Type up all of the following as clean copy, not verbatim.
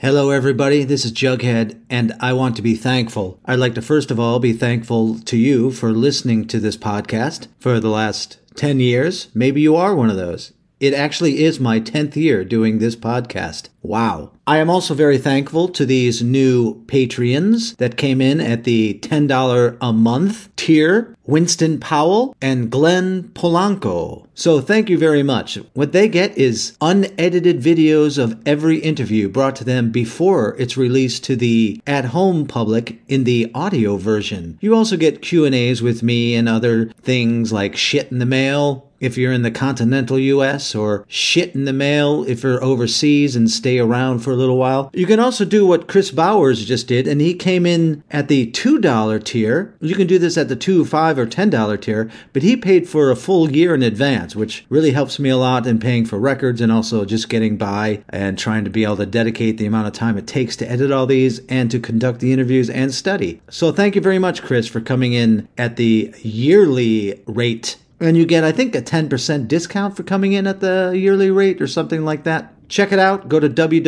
Hello, everybody. This is Jughead, and I want to be thankful. I'd like to first of all be thankful to you for listening to this podcast for the last 10 years. Maybe you are one of those. It actually is my 10th year doing this podcast. Wow. I am also very thankful to these new Patreons that came in at the $10 a month tier, Winston Powell and Glenn Polanco. So thank you very much. What they get is unedited videos of every interview brought to them before it's released to the at-home public in the audio version. You also get Q&As with me and other things like shit in the mail, if you're in the continental U.S., or shit in the mail if you're overseas and stay around for a little while. You can also do what Chris Bowers just did, and he came in at the $2 tier. You can do this at the $2, $5, or $10 tier, but he paid for a full year in advance, which really helps me a lot in paying for records and also just getting by and trying to be able to dedicate the amount of time it takes to edit all these and to conduct the interviews and study. So thank you very much, Chris, for coming in at the yearly rate. And you get, I think, a 10% discount for coming in at the yearly rate or something like that. Check it out. Go to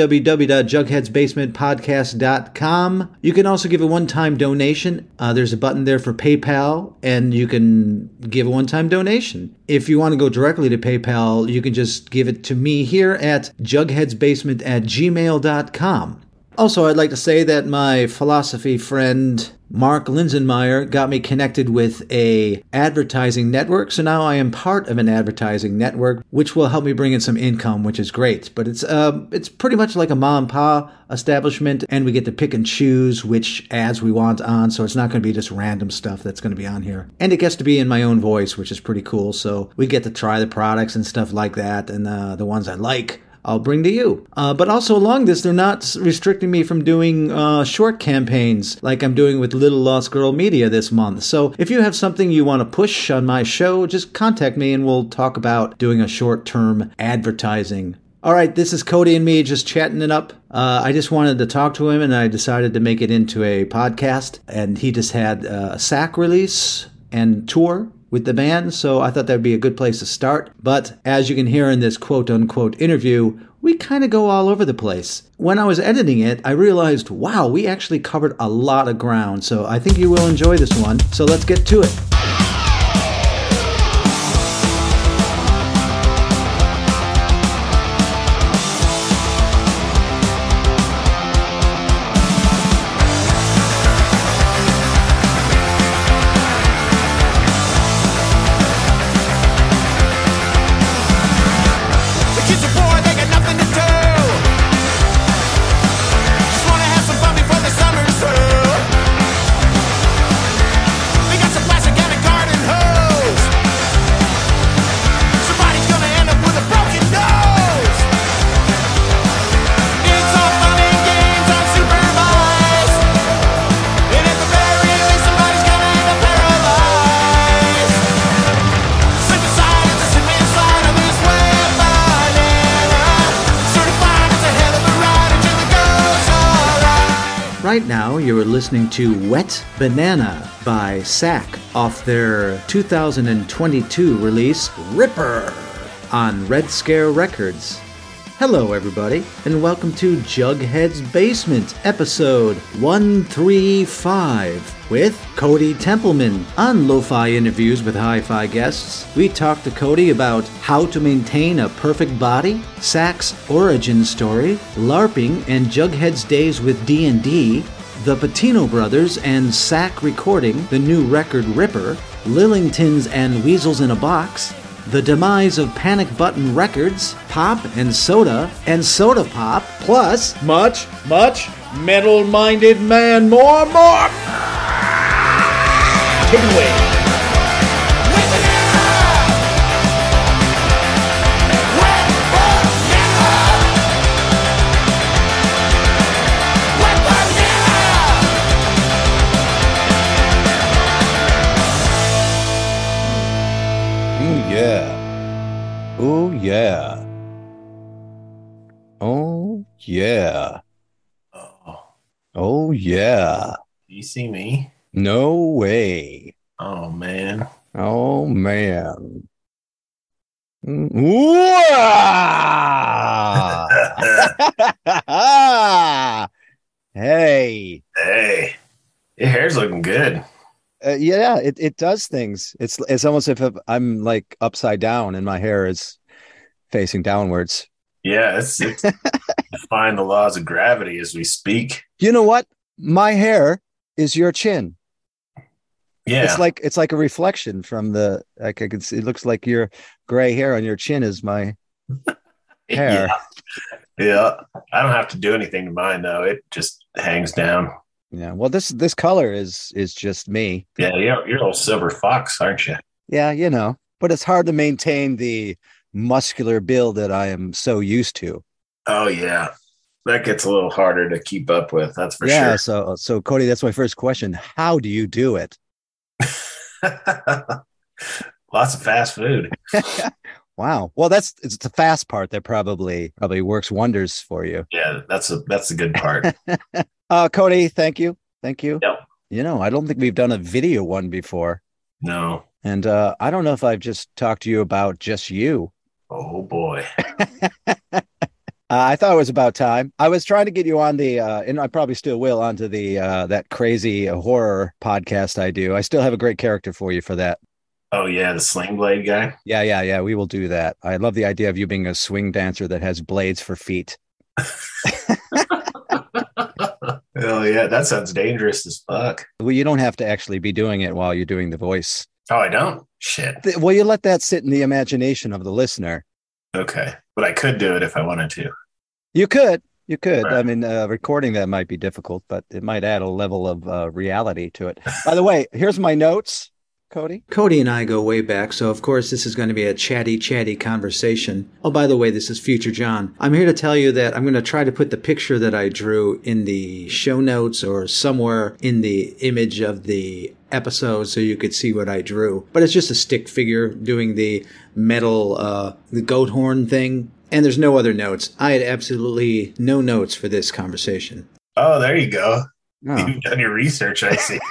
www.jugheadsbasementpodcast.com. You can also give a one-time donation. There's a button there for PayPal, and you can give a one-time donation. If you want to go directly to PayPal, you can just give it to me here at jugheadsbasement@gmail.com. Also, I'd like to say that my philosophy friend Mark Linsenmeyer got me connected with a advertising network, so now I am part of an advertising network, which will help me bring in some income, which is great. But it's pretty much like a mom and pa establishment, and we get to pick and choose which ads we want on, so it's not going to be just random stuff that's going to be on here. And it gets to be in my own voice, which is pretty cool, so we get to try the products and stuff like that, and the ones I like I'll bring to you. But also along this, they're not restricting me from doing short campaigns like I'm doing with Little Lost Girl Media this month. So if you have something you want to push on my show, just contact me and we'll talk about doing a short-term advertising. All right, this is Cody and me just chatting it up. I just wanted to talk to him, and I decided to make it into a podcast. And he just had a SAC release and tour with the band, so I thought that would be a good place to start. But as you can hear in this quote-unquote interview, we kind of go all over the place. When I was editing it, I realized, wow, we actually covered a lot of ground, so I think you will enjoy this one. So let's get to it. Right now, you're listening to Wet Banana by SAC off their 2022 release, Ripper, on Red Scare Records. Hello, everybody, and welcome to Jughead's Basement, episode 135, with Cody Templeman. On Lo-Fi Interviews with Hi-Fi Guests, we talked to Cody about how to maintain a perfect body, SAC's origin story, LARPing and Jughead's days with D&D, the Patino Brothers and SAC recording the new record Ripper, Lillingtons and Weasels in a Box, the demise of Panic Button Records, Pop and Soda Pop, plus much metal-minded man, more. Take it away. Oh yeah. Oh yeah. Oh yeah. You see me? No way. Oh man. Oh man. Hey. Hey, your hair's looking good. Yeah, it does things. It's almost if I'm like upside down and my hair is facing downwards. Yeah, it's defying the laws of gravity as we speak. You know what? My hair is your chin. Yeah, It's like a reflection from the like I can see it looks like your gray hair on your chin is my yeah, hair. yeah. I don't have to do anything to mine though. It just hangs down. Yeah. Well, this color is just me. Yeah, you're a little silver fox, aren't you? Yeah, but it's hard to maintain the muscular build that I am so used to. Oh yeah, that gets a little harder to keep up with. That's for Yeah, sure. so Cody, that's my first question. How do you do it? Lots of fast food. Wow. Well, it's the fast part that probably works wonders for you. Yeah, that's a good part. Cody, thank you. Thank you. Yep. I don't think we've done a video one before. No. And I don't know if I've just talked to you about just you. Oh boy. I thought it was about time. I was trying to get you on the, and I probably still will, onto the that crazy horror podcast I do. I still have a great character for you for that. Oh yeah, the sling blade guy. Yeah. We will do that. I love the idea of you being a swing dancer that has blades for feet. Oh yeah, that sounds dangerous as fuck. Well, you don't have to actually be doing it while you're doing the voice. Oh, I don't? Shit. Well, you let that sit in the imagination of the listener. Okay. But I could do it if I wanted to. You could. You could. I Right. mean, recording that might be difficult, but it might add a level of reality to it. By the way, here's my notes, Cody. Cody and I go way back, so of course this is going to be a chatty conversation. Oh, by the way, this is Future John. I'm here to tell you that I'm going to try to put the picture that I drew in the show notes or somewhere in the image of the episode so you could see what I drew. But it's just a stick figure doing the metal, the goat horn thing. And there's no other notes. I had absolutely no notes for this conversation. Oh, there you go. Oh, You've done your research, I see.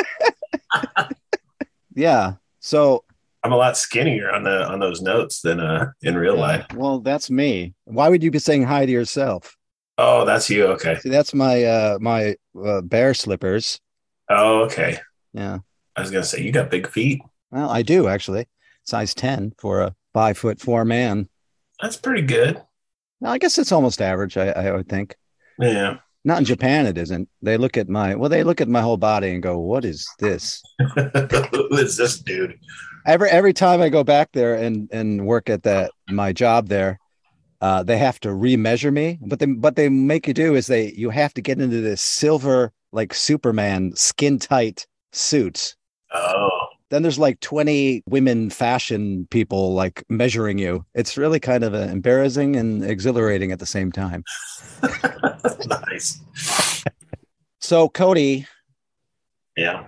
yeah. So, I'm a lot skinnier on those notes than in real life. well, that's me. Why would you be saying hi to yourself? Oh, that's you. Okay. See, that's my bear slippers. Oh, okay. Yeah. I was gonna say you got big feet. Well, I do actually. Size 10 for a 5'4" man. That's pretty good. No, I guess it's almost average, I would think. Yeah. Not in Japan, it isn't. They look at my whole body and go, "What is this?" Who is this dude? Every time I go back there and work at my job there, they have to remeasure me. But they make you do is you have to get into this silver like Superman skin tight suits. Oh, Then there's like 20 women fashion people like measuring you. It's really kind of embarrassing and exhilarating at the same time. nice. So Cody, Yeah.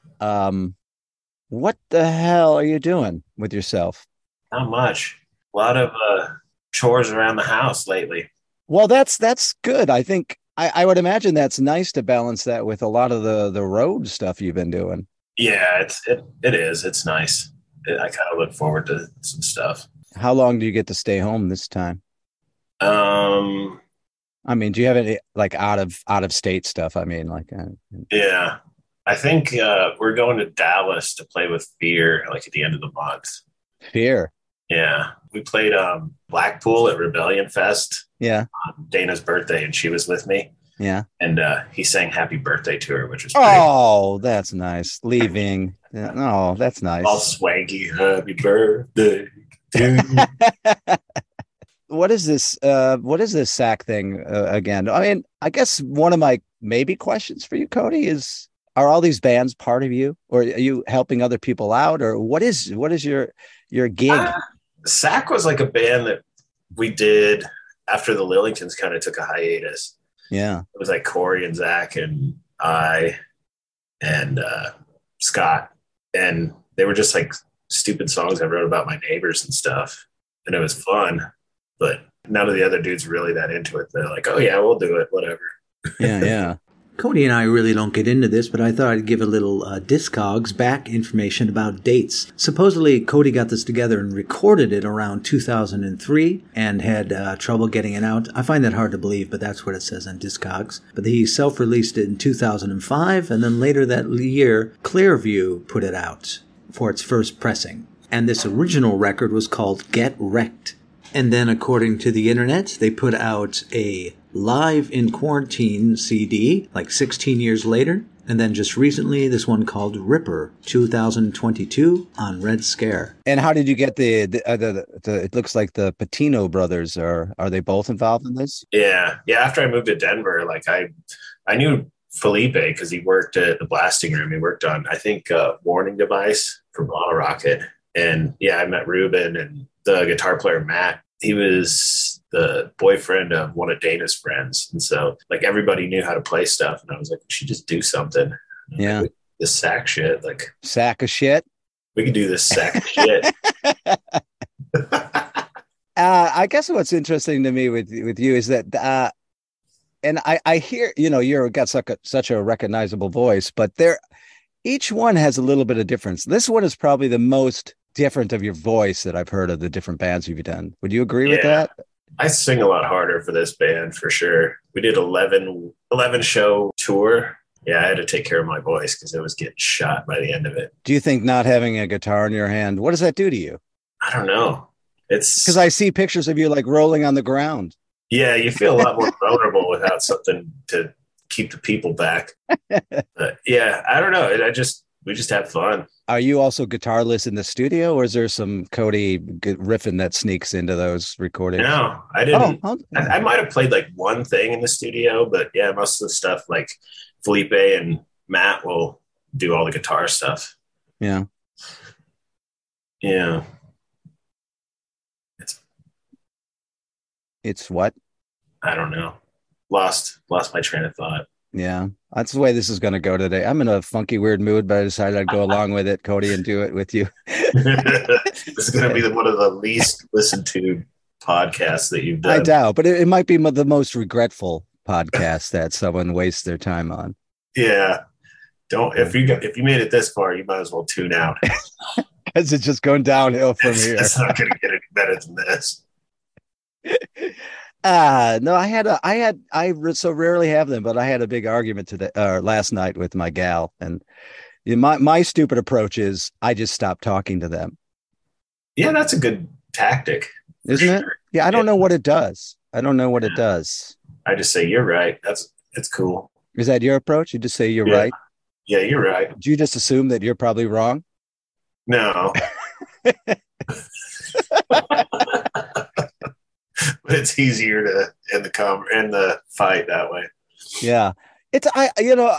what the hell are you doing with yourself? Not much. A lot of chores around the house lately. Well, that's good. I think I would imagine that's nice to balance that with a lot of the road stuff you've been doing. Yeah, it is. It's nice. I kind of look forward to some stuff. How long do you get to stay home this time? Um, I mean, do you have any like out of state stuff? I mean, like yeah. I think we're going to Dallas to play with Fear like at the end of the month. fear. Yeah. We played Blackpool at Rebellion Fest Yeah, on Dana's birthday, and she was with me. yeah. And he sang happy birthday to her, which was pretty Oh, that's nice. Leaving. Yeah, oh, that's nice. all swanky. Happy birthday to you. What is this? What is this sack thing again? I mean, I guess one of my maybe questions for you, Cody, is: are all these bands part of you, or are you helping other people out, or what is your gig? Sack was like a band that we did after the Lillingtons kind of took a hiatus. Yeah, It was like Corey and Zach and I and Scott. And they were just like stupid songs I wrote about my neighbors and stuff. And it was fun. But none of the other dudes really that into it. They're like, oh, yeah, we'll do it. Whatever. yeah. Cody and I really don't get into this, but I thought I'd give a little Discogs back information about dates. Supposedly, Cody got this together and recorded it around 2003 and had trouble getting it out. I find that hard to believe, but that's what it says on Discogs. But he self-released it in 2005, and then later that year, Clearview put it out for its first pressing. And this original record was called Get Wrecked. And then, according to the internet, they put out a Live in Quarantine CD, like 16 years later. And then just recently, this one called Ripper, 2022 on Red Scare. And how did you get the it looks like the Patino brothers are they both involved in this? Yeah. After I moved to Denver, like I knew Felipe because he worked at the Blasting Room. He worked on, I think, Warning Device for Bottle Rocket. And yeah, I met Ruben and the guitar player, Matt. He was the boyfriend of one of Dana's friends. And so like everybody knew how to play stuff. And I was like, we should just do something. Yeah. Like, this sack shit. Like sack of shit. We could do this sack of shit. I guess what's interesting to me with you is that, and I hear, you're got such a recognizable voice, but each one has a little bit of difference. This one is probably the most different of your voice that I've heard of the different bands you've done. Would you agree with that? I sing a lot harder for this band for sure. We did 11 show tour. Yeah, I had to take care of my voice because it was getting shot by the end of it. Do you think not having a guitar in your hand, what does that do to you? I don't know. It's because I see pictures of you like rolling on the ground. Yeah, you feel a lot more vulnerable without something to keep the people back. Yeah, I don't know. We just have fun. Are you also guitarless in the studio, or is there some Cody riffing that sneaks into those recordings? No, I didn't. I might have played like one thing in the studio, but yeah, most of the stuff like Felipe and Matt will do all the guitar stuff. Yeah. Yeah. It's what? I don't know. Lost my train of thought. Yeah, that's the way this is going to go today. I'm in a funky, weird mood, but I decided I'd go along with it, Cody, and do it with you. This is going to be one of the least listened to podcasts that you've done. I doubt, but it might be the most regretful podcast that someone wastes their time on. Yeah, if you made it this far, you might as well tune out because it's just going downhill from here. It's not going to get any better than this. No, I so rarely have them, but I had a big argument last night with my gal, and my stupid approach is I just stop talking to them. Yeah, that's a good tactic, isn't it? Yeah, I don't know what it does. I I just say you're right. It's cool. Is that your approach? You just say you're right? Yeah, you're right. Do you just assume that you're probably wrong? No. But it's easier to end the fight that way. Yeah, I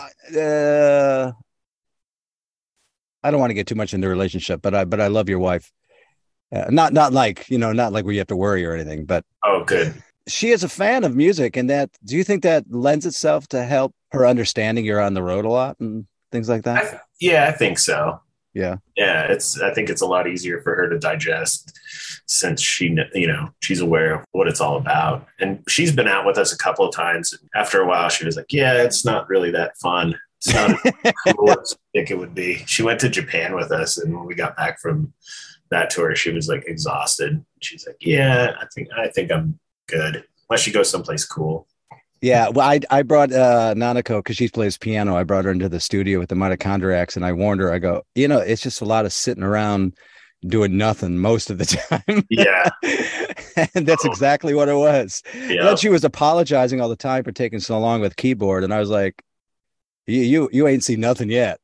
don't want to get too much into the relationship, but I love your wife. Not like where you have to worry or anything, but oh, good. She is a fan of music, and do you think that lends itself to help her understanding you're on the road a lot and things like that? I think so. Yeah. I think it's a lot easier for her to digest since she's aware of what it's all about. And she's been out with us a couple of times. After a while, she was like, yeah, it's not really that fun. It's not as cool as I think it would be. She went to Japan with us. And when we got back from that tour, she was like exhausted. She's like, yeah, I think I'm good. Unless she goes someplace cool. Yeah, well, I brought Nanako because she plays piano. I brought her into the studio with the Mitochondriacs, and I warned her. I go, it's just a lot of sitting around doing nothing most of the time. Yeah, and that's exactly what it was. Yep. And then she was apologizing all the time for taking so long with keyboard, and I was like, "You ain't seen nothing yet."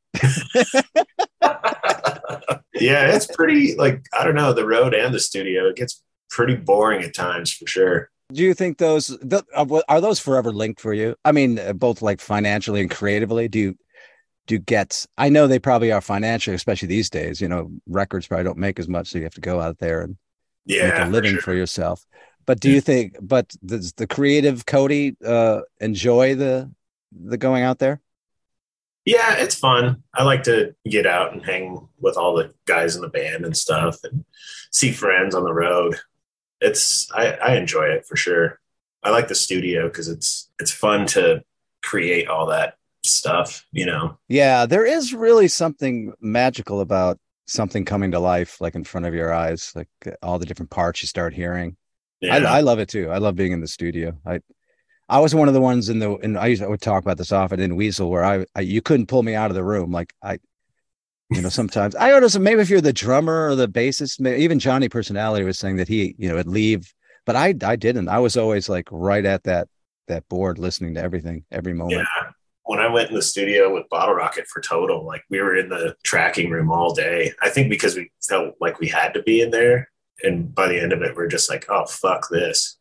Yeah, it's pretty I don't know, the road and the studio. It gets pretty boring at times for sure. Do you think are those forever linked for you? I mean, both like financially and creatively. Do you get? I know they probably are financially, especially these days. Records probably don't make as much, so you have to go out there and make a living for yourself. But do you think? But does the creative Cody enjoy the going out there? Yeah, it's fun. I like to get out and hang with all the guys in the band and stuff, and see friends on the road. I enjoy it for sure. I like the studio because it's fun to create all that stuff, Yeah, there is really something magical about something coming to life, like in front of your eyes, like all the different parts you start hearing. I Yeah. love it too. I love being in the studio. I was one of the ones I would talk about this often in Weasel, where you couldn't pull me out of the room. Like sometimes I don't know. So maybe if you're the drummer or the bassist, even Johnny Personality was saying that he, would leave, but I didn't. I was always like right at that board, listening to everything, every Yeah. moment. When I went in the studio with Bottle Rocket for Total, like we were in the tracking room all day. I think because we felt like we had to be in there. And by the end of it, we're just like, oh, fuck this.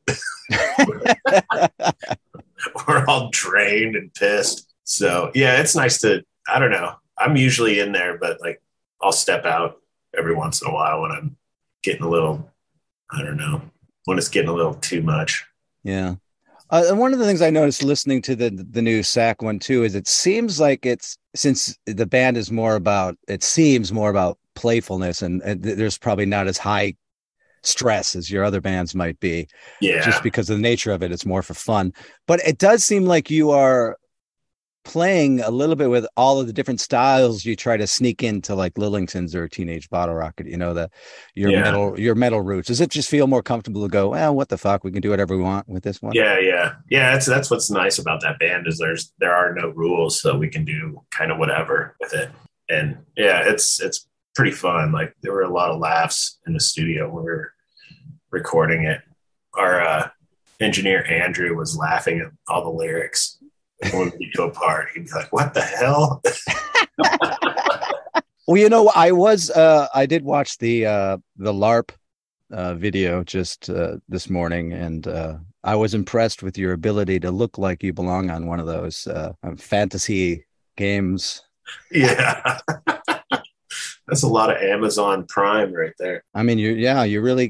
We're all drained and pissed. So yeah, it's nice I don't know. I'm usually in there, but like I'll step out every once in a while when I'm getting a little, I don't know, when it's getting a little too much. Yeah. And one of the things I noticed listening to the new SAC one too is it seems like since the band is seems more about playfulness and there's probably not as high stress as your other bands might be. Yeah. Just because of the nature of it, it's more for fun. But it does seem like you are playing a little bit with all of the different styles you try to sneak into, like Lillingtons or Teenage Bottle Rocket, your metal roots. Does it just feel more comfortable to go, well, what the fuck, we can do whatever we want with this one? Yeah. That's what's nice about that band is there are no rules, so we can do kind of whatever with it. And yeah, it's pretty fun. Like there were a lot of laughs in the studio when we were recording it. Our engineer Andrew was laughing at all the lyrics. When we go apart, he'd be like, "What the hell?" Well, I did watch the LARP video just this morning, and I was impressed with your ability to look like you belong on one of those fantasy games. Yeah. That's a lot of Amazon Prime right there. I mean, you really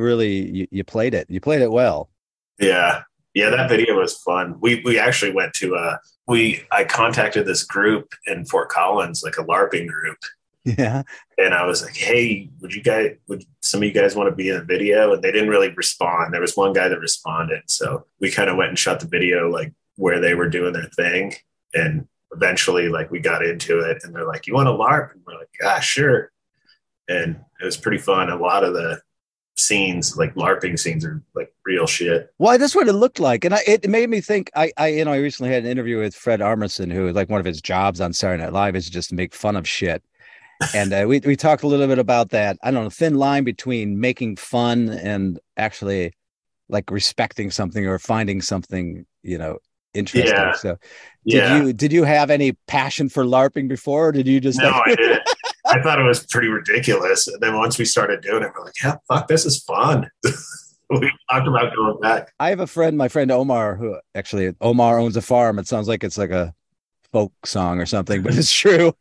played it. You played it well. Yeah, that video was fun. We actually went to I contacted this group in Fort Collins, like a LARPing group. Yeah. And I was like, hey, would some of you guys want to be in the video? And they didn't really respond. There was one guy that responded. So we kind of went and shot the video like where they were doing their thing. And eventually like we got into it and they're like, you want to LARP? And we're like, ah, sure. And it was pretty fun. A lot of the scenes, like LARPing scenes, are like real shit. Well, that's what it looked like. And it made me think, I recently had an interview with Fred Armisen, who like one of his jobs on Saturday Night Live is just to make fun of shit. And we talked a little bit about that. I don't know, thin line between making fun and actually like respecting something or finding something, interesting. Yeah. So did you have any passion for LARPing before, or did you just No, I didn't. I thought it was pretty ridiculous. And then once we started doing it, we're like, yeah, fuck, this is fun. We talked about going back. I have a friend, my friend Omar, who actually Omar owns a farm. It sounds like it's like a folk song or something, but it's true.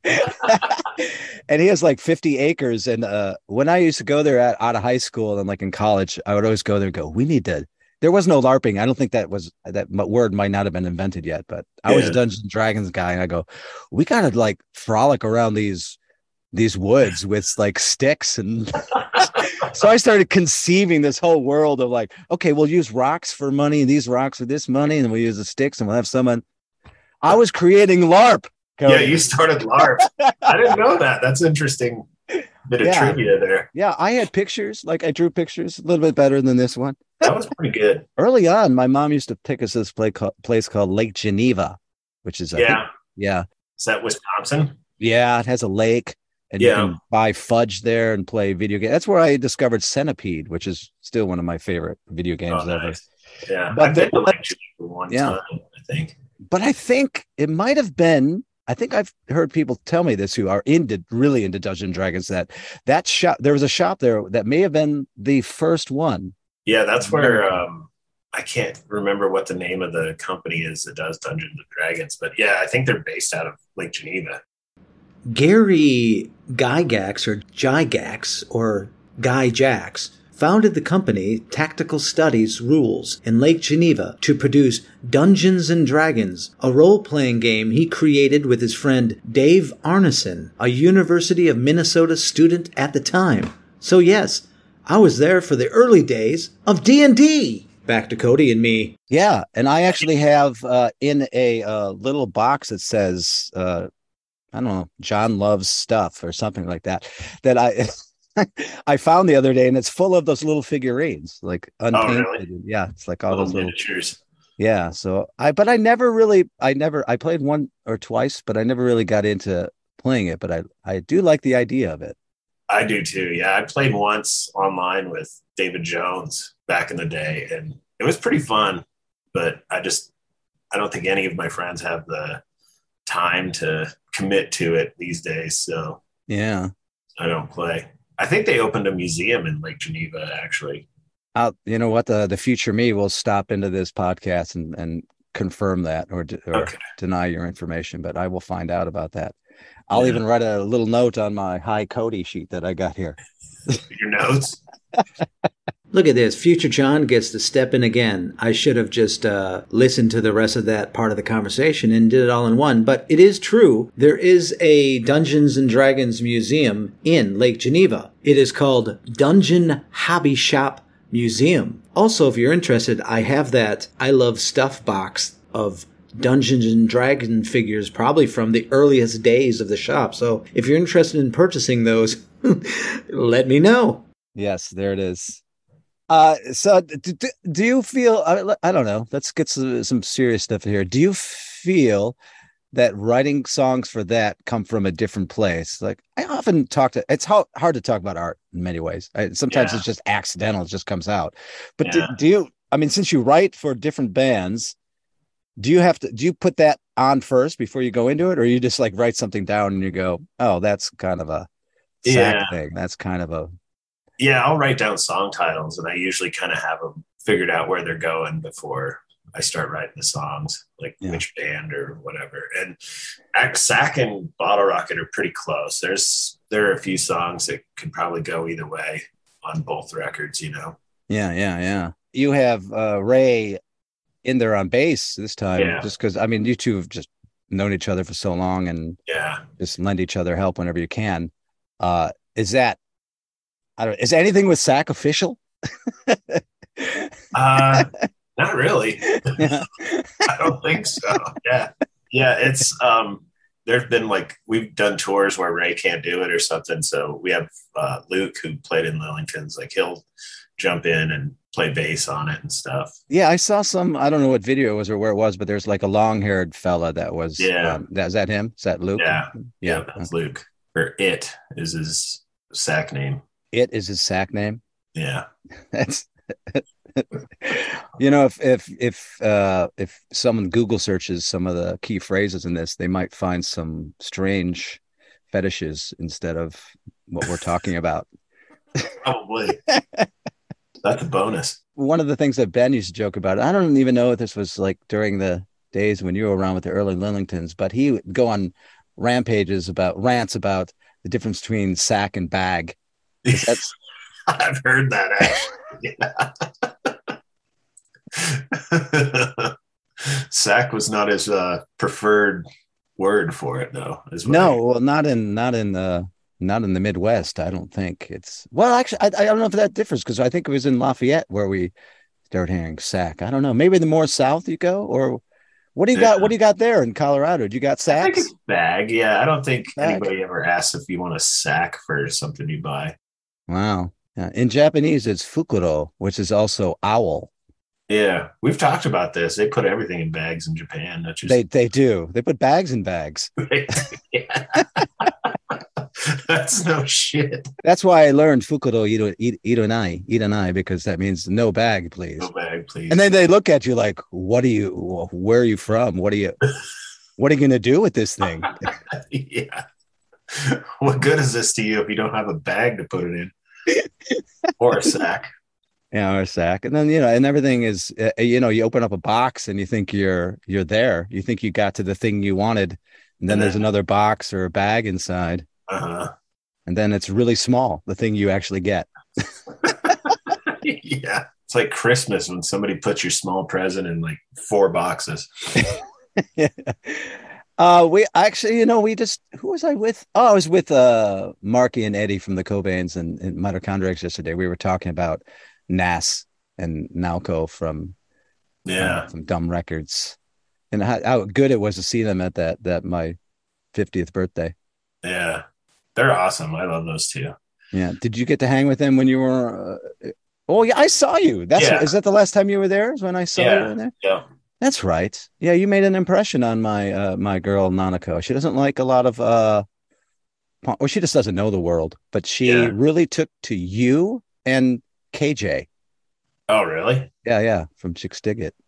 And he has like 50 acres. And when I used to go there out of high school and like in college, I would always go there and go, there was no LARPing. I don't think that word might not have been invented yet, but I was a Dungeons and Dragons guy. And I go, we got to like frolic around these woods with like sticks. And so I started conceiving this whole world of like, okay, we'll use rocks for money and these rocks for this money. And we'll use the sticks and we'll have someone. I was creating LARP. Cody. Yeah, you started LARP. I didn't know that. That's interesting bit of trivia there. Yeah, I had pictures. Like I drew pictures a little bit better than this one. That was pretty good. Early on, my mom used to take us to this place called Lake Geneva, which is, yeah. Is that Wisconsin? Yeah, it has a lake. And you can buy fudge there and play video games. That's where I discovered Centipede, which is still one of my favorite video games ever. Nice. Yeah, but I've been to Lake Geneva one time, I think. But I think it might have been. I think I've heard people tell me this who are really into Dungeons and Dragons that shop. There was a shop there that may have been the first one. Yeah, that's where I can't remember what the name of the company is that does Dungeons and Dragons, but yeah, I think they're based out of Lake Geneva. Gary Gygax or Gygax or Guy Jacks founded the company Tactical Studies Rules in Lake Geneva to produce Dungeons and Dragons, a role-playing game he created with his friend Dave Arneson, a University of Minnesota student at the time. So yes, I was there for the early days of D&D. back to Cody and me. Yeah, and I actually have in a little box that says I don't know, John Loves Stuff or something like that, that I I found the other day, and it's full of those little figurines, like unpainted. Oh, really? Yeah, it's like all those little miniatures. yeah. So I never really, I played one or twice, but I never really got into playing it. But I do like the idea of it. I do too. Yeah, I played once online with David Jones back in the day, and it was pretty fun. But I don't think any of my friends have the time to commit to it these days. So yeah, I don't play. I think they opened a museum in Lake Geneva, actually. You know what? The future me will stop into this podcast and confirm that or Okay. deny your information, but I will find out about that. I'll even write a little note on my Hi Cody sheet that I got here. Your notes? Look at this. Future John gets to step in again. I should have just listened to the rest of that part of the conversation and did it all in one. But it is true. There is a Dungeons and Dragons museum in Lake Geneva. It is called Dungeon Hobby Shop Museum. Also, if you're interested, I have that I Love Stuff box of Dungeons and Dragon figures, probably from the earliest days of the shop. So if you're interested in purchasing those, let me know. Yes, there it is. So do you feel, I don't know, let's get some serious stuff here. Do you feel that writing songs for that come from a different place? Like I often it's hard to talk about art in many ways. Sometimes it's just accidental. It just comes out. But do you, I mean, since you write for different bands, do you put that on first before you go into it? Or you just like write something down and you go, oh, that's kind of a sack thing. That's kind of a, yeah, I'll write down song titles, and I usually kind of have them figured out where they're going before I start writing the songs, like which band or whatever. And Sack and Bottle Rocket are pretty close. There are a few songs that could probably go either way on both records, you know? Yeah. You have Ray in there on bass this time, just because, I mean, you two have just known each other for so long and just lend each other help whenever you can. Is anything with Sack official? Not really. I don't think so. Yeah. It's there's been like we've done tours where Ray can't do it or something. So we have Luke, who played in Lillingtons. Like he'll jump in and play bass on it and stuff. Yeah, I saw some. I don't know what video it was or where it was, but there's like a long-haired fella that was. Is that him? Is that Luke? Yeah, that's Luke. Or It is his Sack name. It is his Sack name. Yeah, that's. You know, if someone Google searches some of the key phrases in this, they might find some strange fetishes instead of what we're talking about. Probably. That's a bonus. One of the things that Ben used to joke about, I don't even know if this was like during the days when you were around with the early Lillingtons, but he would go on rants about the difference between sack and bag. That's I've heard that actually. Sack was not his preferred word for it, though. Not in the Midwest. I don't think it's. Well, actually, I don't know if that differs because I think it was in Lafayette where we started hearing sack. I don't know. Maybe the more south you go, or what do you got? What do you got there in Colorado? Do you got sacks? I think it's bag. Yeah, I don't think anybody ever asks if you want a sack for something you buy. Wow. Yeah. In Japanese, it's fukuro, which is also owl. Yeah, we've talked about this. They put everything in bags in Japan. They do. They put bags in bags. That's no shit. That's why I learned fukuro iranai, because that means no bag, please. No bag, please. And then they look at you like, where are you from? What are you going to do with this thing? Yeah. What good is this to you if you don't have a bag to put it in? Or a sack? Yeah, or a sack. And then, and everything is, you open up a box and you think you're there. You think you got to the thing you wanted. And then there's another box or a bag inside. Uh-huh. And then it's really small, the thing you actually get. Yeah. It's like Christmas when somebody puts your small present in like 4 boxes. Yeah. We actually, who was I with? Oh, I was with Marky and Eddie from the Cobains and Mitochondriacs yesterday. We were talking about NAS and Nalco Yeah. from Dumb Records, and how good it was to see them at that my 50th birthday. Yeah. They're awesome. I love those two. Yeah. Did you get to hang with them when you were? Oh yeah, I saw you. Yeah. Is that the last time you were there? Is when I saw you in there? Yeah. That's right. Yeah, you made an impression on my girl Nanako. She doesn't like a lot of or she just doesn't know the world, but she Yeah. really took to you and KJ. Oh, really? Yeah, from Chicks Dig It.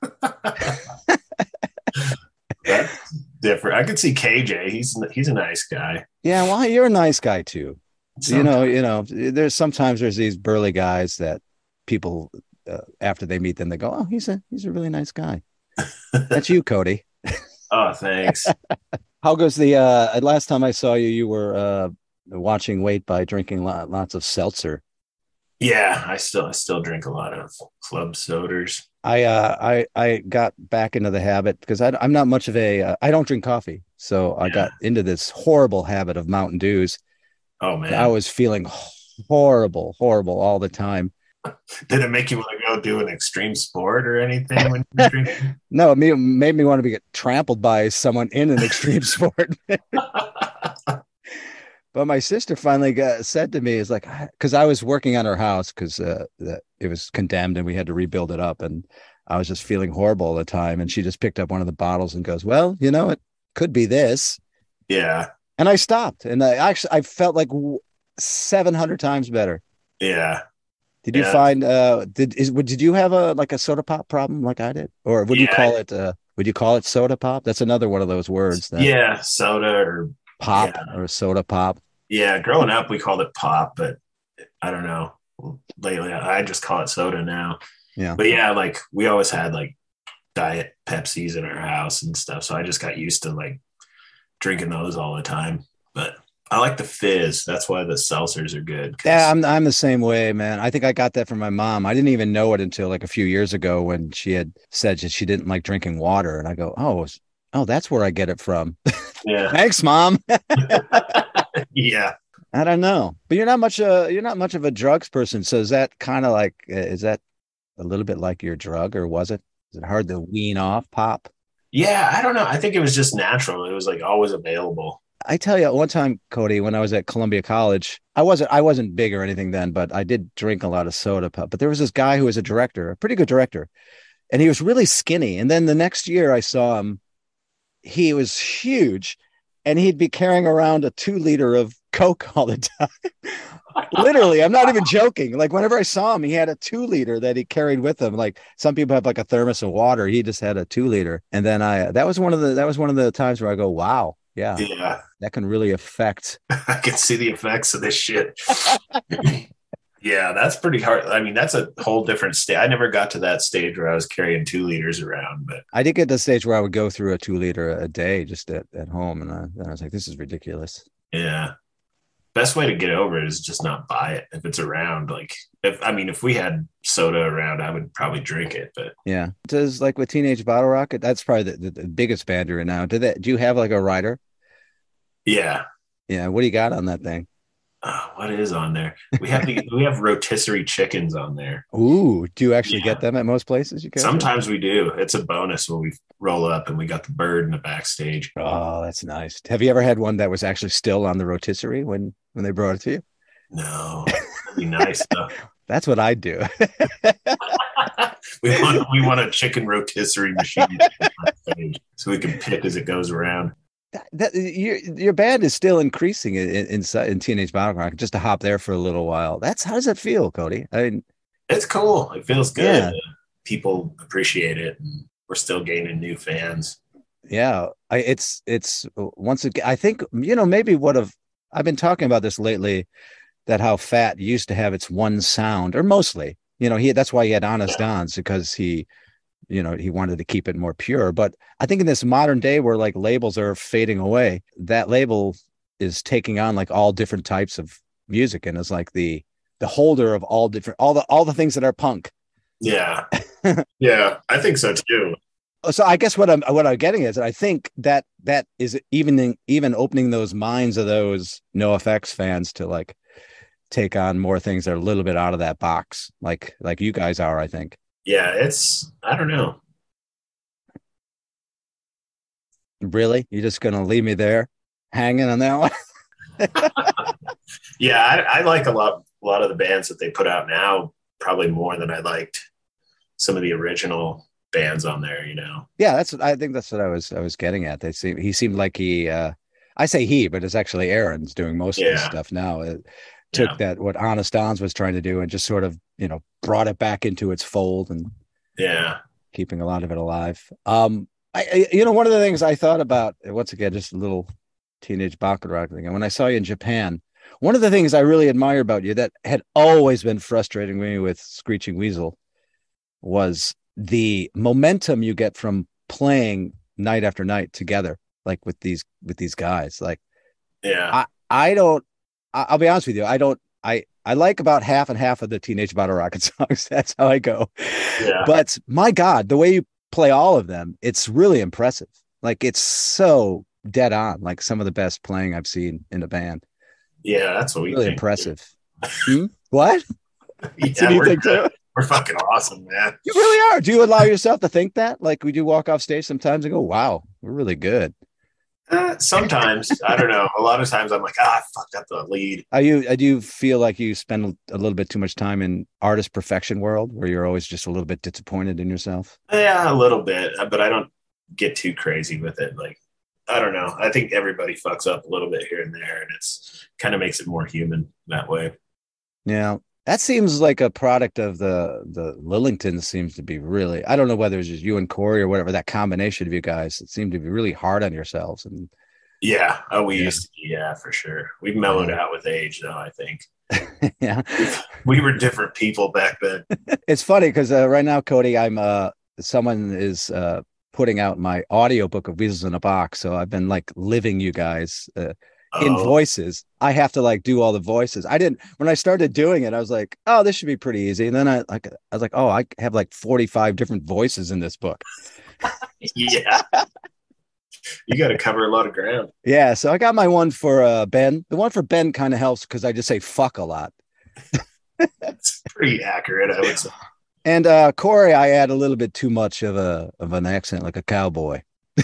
That's different. I could see KJ. He's a nice guy. Yeah, well, you're a nice guy too. So, You know, there's these burly guys that people after they meet them, they go, "Oh, he's a really nice guy." That's you, Cody. oh, thanks. How goes the last time I saw you, you were watching weight by drinking lots of seltzer. Yeah, I still drink a lot of club sodas. I got back into the habit because I'm not much of a I don't drink coffee, so I got into this horrible habit of Mountain Dews. Oh man, I was feeling horrible all the time. Did it make you want to go do an extreme sport or anything when you drink? No, it made me want to get trampled by someone in an extreme sport. But my sister finally said to me, "Is like because I was working on her house because it was condemned and we had to rebuild it up, and I was just feeling horrible all the time." And she just picked up one of the bottles and goes, "Well, you know, it could be this." Yeah. And I stopped, and I felt like 700 times better. Yeah. Did you find did you have a soda pop problem like I did, or would you call it would you call it soda pop? That's another one of those words. Soda or pop or soda pop. Yeah, growing up we called it pop, but I don't know. Lately, I just call it soda now. Yeah, but yeah, like we always had like diet Pepsis in our house and stuff, so I just got used to like drinking those all the time. But I like the fizz. That's why the seltzers are good. Yeah, I'm the same way, man. I think I got that from my mom. I didn't even know it until like a few years ago when she had said that she didn't like drinking water, and I go, oh, that's where I get it from. Yeah, thanks, Mom. Yeah, I don't know, but you're not much of a drugs person. So is that kind of like is that a little bit like your drug, or was it? Is it hard to wean off pop? Yeah, I don't know. I think it was just natural. It was like always available. I tell you, one time, Cody, when I was at Columbia College, I wasn't big or anything then, but I did drink a lot of soda pop. But there was this guy who was a director, a pretty good director, and he was really skinny. And then the next year I saw him, he was huge, and he'd be carrying around a 2-liter of Coke all the time. Literally, I'm not even joking. Like whenever I saw him, he had a 2-liter that he carried with him. Like some people have like a thermos of water. He just had a 2-liter. And then that was one of the times where I go, wow. Yeah, that can really affect. I can see the effects of this shit. Yeah, that's pretty hard. I mean, that's a whole different state. I never got to that stage where I was carrying 2 liters around, but I did get to the stage where I would go through a 2-liter a day just at home, and I was like, this is ridiculous. Yeah, best way to get over it is just not buy it if it's around. Like, if we had soda around, I would probably drink it. But yeah, does like with Teenage Bottle Rocket, that's probably the biggest band you're in now. Do you have like a rider? Yeah. What do you got on that thing? What is on there? We have rotisserie chickens on there. Ooh, do you actually get them at most places? Sometimes we do. It's a bonus when we roll up and we got the bird in the backstage. Oh, that's nice. Have you ever had one that was actually still on the rotisserie when they brought it to you? No, that'd be nice though. That's what I do. we want a chicken rotisserie machine so we can pick as it goes around. Your band is still increasing in Teenage Bottle Rocket. Just to hop there for a little while. How does that feel, Cody? I mean, it's cool. It feels good. Yeah. People appreciate it. And we're still gaining new fans. Yeah, it's once again. I think maybe I've been talking about this lately. That how Fat used to have its one sound, or mostly. That's why he had Honest Dons, because he wanted to keep it more pure. But I think in this modern day where like labels are fading away, that label is taking on like all different types of music, and is like the holder of all the things that are punk. Yeah. Yeah, I think so too. So I guess what I'm getting is that I think that is even opening those minds of those NoFX fans to like take on more things that are a little bit out of that box, like you guys are, I think. Yeah, I don't know. Really? You're just going to leave me there hanging on that one? Yeah, I like a lot of the bands that they put out now, probably more than I liked some of the original bands on there, Yeah, I think that's what I was getting at. He seemed like I say he, but it's actually Aaron's doing most of this stuff now. It took that what Honest Don's was trying to do and just sort of, brought it back into its fold and keeping a lot of it alive. One of the things I thought about, once again, just a little teenage Baccarat thing. And when I saw you in Japan, one of the things I really admire about you that had always been frustrating me with Screeching Weasel was the momentum you get from playing night after night together, like with these guys. Like, I'll be honest with you. I like about half and half of the Teenage Bottle Rocket songs. That's how I go. Yeah. But my God, the way you play all of them, it's really impressive. Like, it's so dead on, like some of the best playing I've seen in a band. Yeah, that's what we really think. Impressive. What? Yeah, we're fucking awesome, man. You really are. Do you allow yourself to think that? Like, would you walk off stage sometimes and go, "Wow, we're really good"? Sometimes. I don't know. A lot of times I'm like, I fucked up the lead. Do you feel like you spend a little bit too much time in artist perfection world where you're always just a little bit disappointed in yourself? Yeah, a little bit, but I don't get too crazy with it. Like, I don't know. I think everybody fucks up a little bit here and there, and it's kind of makes it more human that way. Yeah. That seems like a product of the Lillingtons. Seems to be really, I don't know whether it's just you and Corey or whatever, that combination of you guys, it seemed to be really hard on yourselves. And yeah. Oh, we used to be, for sure. We've mellowed out with age though, I think. Yeah. We were different people back then. It's funny because right now, Cody, someone is putting out my audiobook of Weasels in a Box. So I've been like living you guys in voices. I have to like do all the voices. When I started doing it, I was like, oh, this should be pretty easy. And then I was like, oh, I have like 45 different voices in this book. Yeah. You got to cover a lot of ground. Yeah. So I got my one for Ben. The one for Ben kind of helps because I just say fuck a lot. It's pretty accurate, I would say. And Corey, I add a little bit too much of an accent, like a cowboy.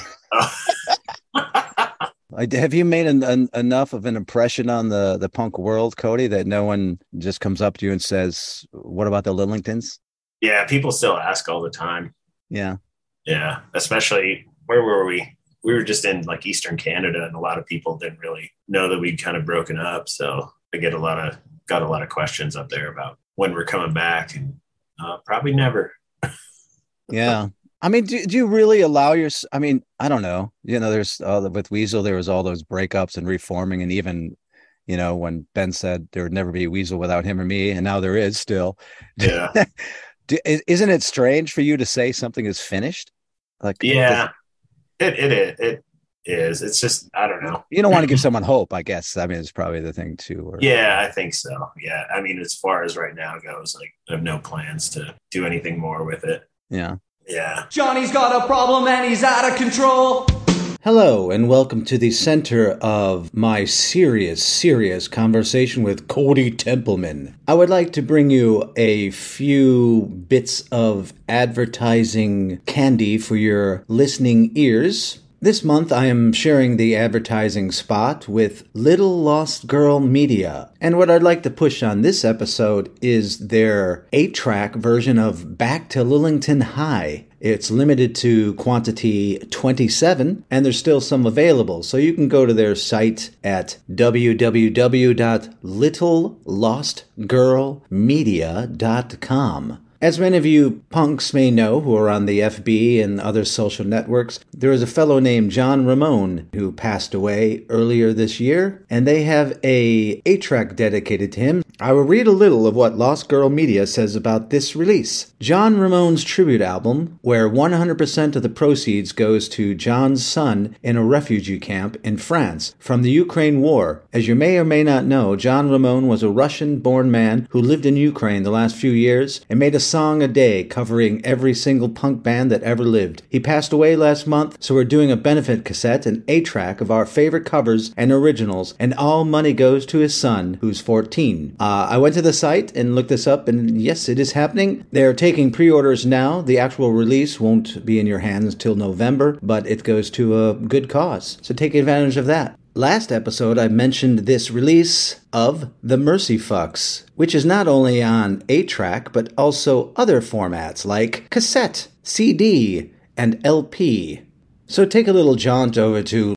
Have you made enough of an impression on the punk world, Cody, that no one just comes up to you and says, "What about the Lillingtons?" Yeah, people still ask all the time. Yeah, especially where were we? We were just in like Eastern Canada, and a lot of people didn't really know that we'd kind of broken up. So I got a lot of questions up there about when we're coming back, and probably never. Yeah. I mean, do you really allow I mean, I don't know. There's with Weasel, there was all those breakups and reforming. And even, when Ben said there would never be a Weasel without him or me. And now there is still. Yeah. Isn't it strange for you to say something is finished? Like, yeah, it is. It's just, I don't know. You don't want to give someone hope, I guess. I mean, it's probably the thing too. Yeah, I think so. Yeah. I mean, as far as right now goes, like I have no plans to do anything more with it. Yeah. Yeah. Johnny's got a problem and he's out of control. Hello, and welcome to the center of my serious conversation with Cody Templeman. I would like to bring you a few bits of advertising candy for your listening ears. This month, I am sharing the advertising spot with Little Lost Girl Media. And what I'd like to push on this episode is their 8-track version of Back to Lillington High. It's limited to quantity 27, and there's still some available. So you can go to their site at www.littlelostgirlmedia.com. As many of you punks may know who are on the FB and other social networks, there is a fellow named John Ramone who passed away earlier this year, and they have a 8-track dedicated to him. I will read a little of what Lost Girl Media says about this release. John Ramone's tribute album, where 100% of the proceeds goes to John's son in a refugee camp in France from the Ukraine war. As you may or may not know, John Ramone was a Russian-born man who lived in Ukraine the last few years and made a song a day covering every single punk band that ever lived. He passed away last month, so we're doing a benefit cassette and 8-track of our favorite covers and originals, and all money goes to his son, who's 14. I went to the site and looked this up, and yes, it is happening. They're taking pre-orders now. The actual release won't be in your hands till November, but it goes to a good cause, so take advantage of that. Last episode, I mentioned this release of The Mercy Fucks, which is not only on 8-track, but also other formats like cassette, CD, and LP. So take a little jaunt over to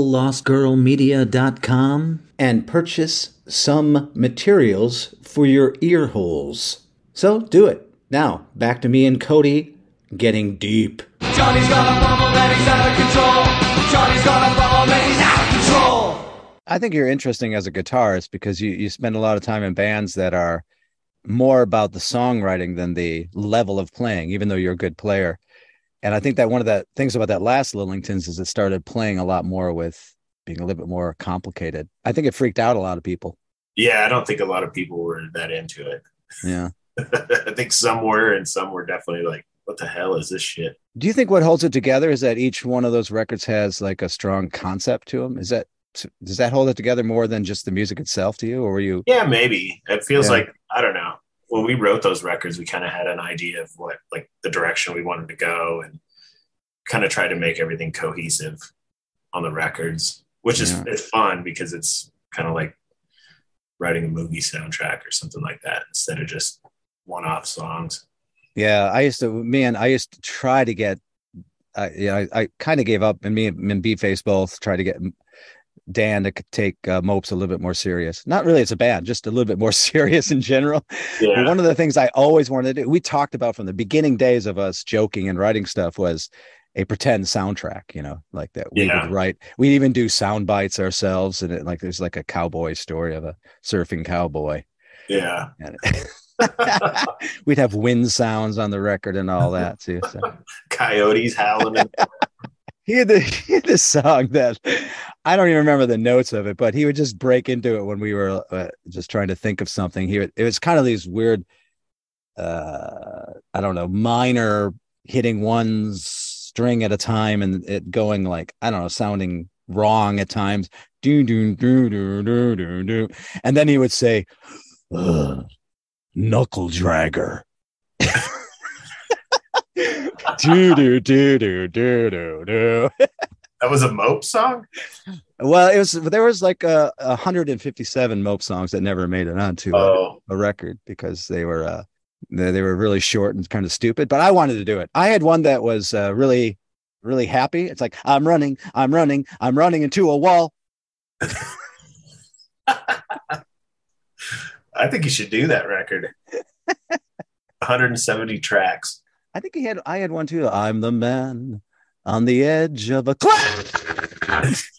littlelostgirlmedia.com and purchase some materials for your ear holes. So do it. Now, back to me and Cody getting deep. Johnny's got a problem and he's out of control. Johnny's got a problem and he's out of control. I think you're interesting as a guitarist because you spend a lot of time in bands that are more about the songwriting than the level of playing, even though you're a good player. And I think that one of the things about that last Lillingtons is it started playing a lot more with being a little bit more complicated. I think it freaked out a lot of people. Yeah, I don't think a lot of people were that into it. Yeah. I think some were, and some were definitely like, what the hell is this shit? Do you think what holds it together is that each one of those records has like a strong concept to them? Does that hold it together more than just the music itself to you, or were you? Yeah, maybe. It feels like, I don't know. When we wrote those records, we kind of had an idea of what, like, the direction we wanted to go, and kind of tried to make everything cohesive on the records, which is it's fun because it's kind of like writing a movie soundtrack or something like that instead of just one-off songs. Yeah, I used to try to get, I kind of gave up, and me and B-Face both tried to get Dan to take Mopes a little bit more serious. Not really as a band, just a little bit more serious in general. Yeah. But one of the things I always wanted to do, we talked about from the beginning days of us joking and writing stuff, was a pretend soundtrack, like that. We would write, we'd even do sound bites ourselves. And there's like a cowboy story of a surfing cowboy. Yeah. We'd have wind sounds on the record and all that too. So. Coyotes howling. He had this song that I don't even remember the notes of it, but he would just break into it when we were just trying to think of something. It was kind of these weird, I don't know, minor hitting one string at a time and it going like, I don't know, sounding wrong at times. Do, do, do, do, do, do, do. And then he would say, knuckle dragger. do do do do do do do. That was a Mope song? Well, there was like 157 Mope songs that never made it onto a record because they were really short and kind of stupid. But I wanted to do it. I had one that was really, really happy. It's like I'm running into a wall. I think you should do that record. 170 tracks. I think I had one too. I'm the man on the edge of a cliff.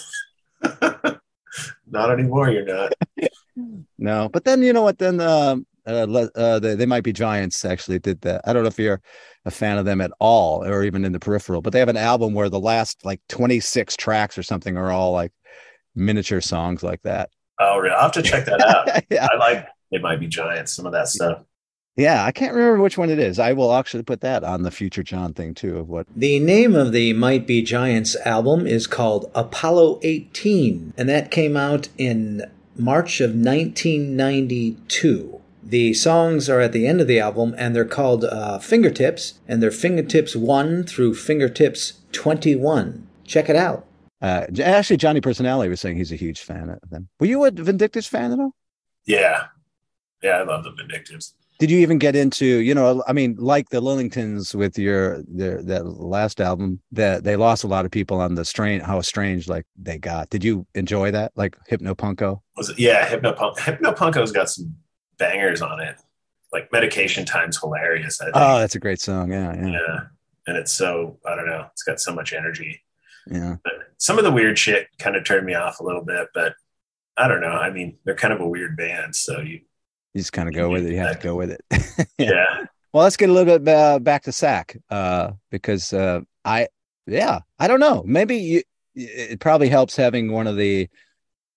Not anymore, you're not. No, but then you know what? Then They Might Be Giants actually did that. I don't know if you're a fan of them at all, or even in the peripheral, but they have an album where the last like 26 tracks or something are all like miniature songs like that. Oh, really? I'll have to check that out. Yeah. I like They Might Be Giants, some of that stuff. Yeah, I can't remember which one it is. I will actually put that on the Future John thing too. Of what the name of the Might Be Giants album is called Apollo 18, and that came out in March of 1992. The songs are at the end of the album, and they're called Fingertips, and they're Fingertips 1 through Fingertips 21. Check it out. Actually, Johnny Personality was saying he's a huge fan of them. Were you a Vindictives fan at all? Yeah, I love the Vindictives. Did you even get into, like the Lillingtons with that last album, that they lost a lot of people on how strange like they got. Did you enjoy that? Like Hypnopunko? Hypnopunko's got some bangers on it. Like Medication Time's hilarious, I think. Oh, that's a great song. Yeah. And it's so, I don't know, it's got so much energy. Yeah. But some of the weird shit kind of turned me off a little bit, but I don't know. I mean, they're kind of a weird band, so you just kind of go with it. You have to go with it. Yeah. Well, let's get a little bit back to Sack, because I don't know. Maybe it probably helps having one of the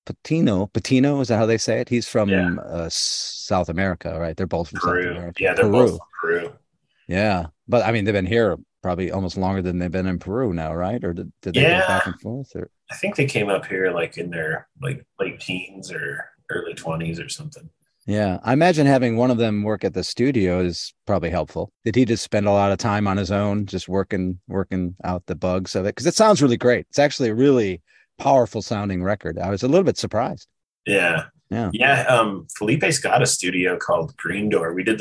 Patino, is that how they say it? He's Yeah. from South America, right? They're both from South Peru. America. Yeah, they're both Peru. from Peru. Yeah. But I mean, they've been here probably almost longer than they've been in Peru now, right? Or did they go Yeah, back and forth? Or I think they came up here like in their like late teens or early 20s or something. yeah, I imagine having one of them work at the studio is probably helpful. Did he just spend a lot of time on his own, just working out the bugs of it? Because it sounds really great. It's actually a really powerful sounding record. I was a little bit surprised. Yeah. Yeah. Yeah. Felipe's got a studio called Green Door. We did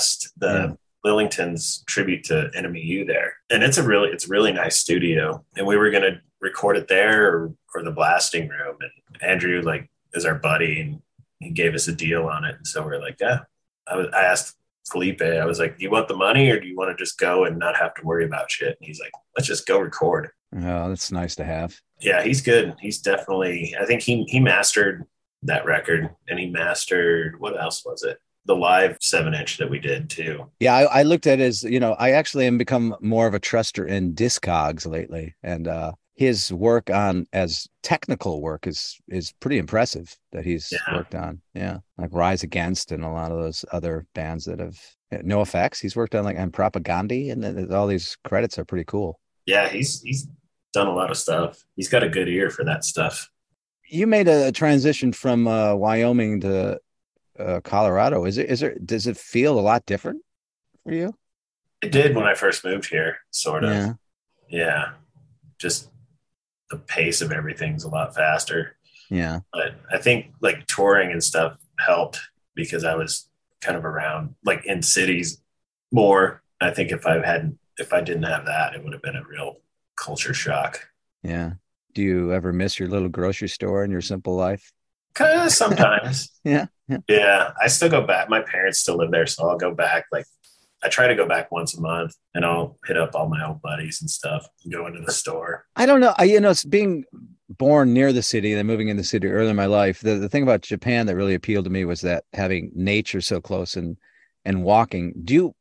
the Lillingtons tribute to NMU there. And it's really nice studio. And we were gonna record it there or the blasting room. And Andrew like is our buddy and he gave us a deal on it. And so we're like, yeah. I asked Felipe, I was like, do you want the money or do you want to just go and not have to worry about shit? And he's like, let's just go record. Oh, that's nice to have. Yeah, he's good. He's definitely, I think he mastered that record and he mastered, what else was it? The live 7-inch that we did too. Yeah, I looked at it as, I actually am become more of a truster in Discogs lately. And his work on as technical work is pretty impressive that he's worked on. Yeah. Like Rise Against and a lot of those other bands that have No Effects. He's worked on like on Propagandhi, and all these credits are pretty cool. Yeah, he's done a lot of stuff. He's got a good ear for that stuff. You made a transition from Wyoming to Colorado. Does it feel a lot different for you? It did when I first moved here, sort of. Yeah. Yeah. Just the pace of everything's a lot faster. Yeah. But I think like touring and stuff helped because I was kind of around like in cities more. I think if I didn't have that, it would have been a real culture shock. Yeah. Do you ever miss your little grocery store and your simple life? Sometimes. Yeah. Yeah. I still go back. My parents still live there, so I'll go back. Like I try to go back once a month and I'll hit up all my old buddies and stuff and go into the store. I don't know. It's being born near the city and then moving in the city early in my life. The thing about Japan that really appealed to me was that having nature so close and walking.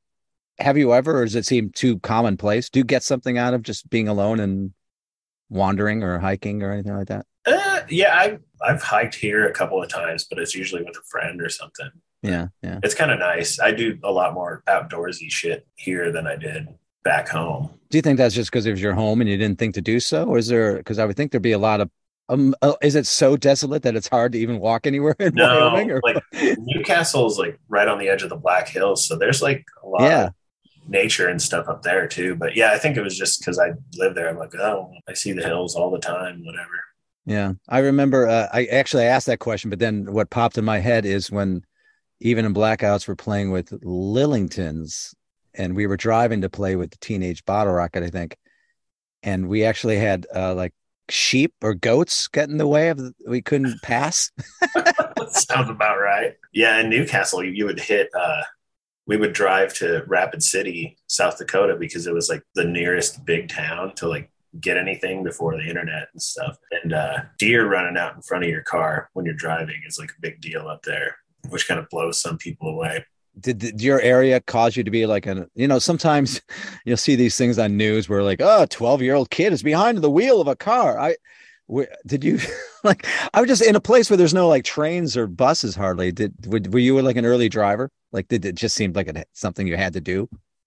Have you ever, or does it seem too commonplace? Do you get something out of just being alone and wandering or hiking or anything like that? Yeah, I've hiked here a couple of times, but it's usually with a friend or something. Yeah. It's kind of nice. I do a lot more outdoorsy shit here than I did back home. Do you think that's just because it was your home and you didn't think to do so? Or is there, because I would think there'd be a lot of, is it so desolate that it's hard to even walk anywhere in Wyoming? Or? Like Newcastle's like right on the edge of the Black Hills. So there's like a lot of nature and stuff up there too. But yeah, I think it was just because I lived there. I'm like, oh, I see the hills all the time, whatever. Yeah. I remember I asked that question, but then what popped in my head is when Even in Blackouts we're playing with Lillingtons and we were driving to play with the Teenage Bottle Rocket, I think. And we actually had like sheep or goats get in the way we couldn't pass. Sounds about right. Yeah. In Newcastle, you would hit, we would drive to Rapid City, South Dakota, because it was like the nearest big town to like get anything before the internet and stuff. And deer running out in front of your car when you're driving is like a big deal up there, which kind of blows some people away. Did your area cause you to be like sometimes you'll see these things on news where like, oh, a 12-year-old kid is behind the wheel of a car. Did you like, I was just in a place where there's no like trains or buses hardly. Were you like an early driver? Like, did it just seem like something you had to do?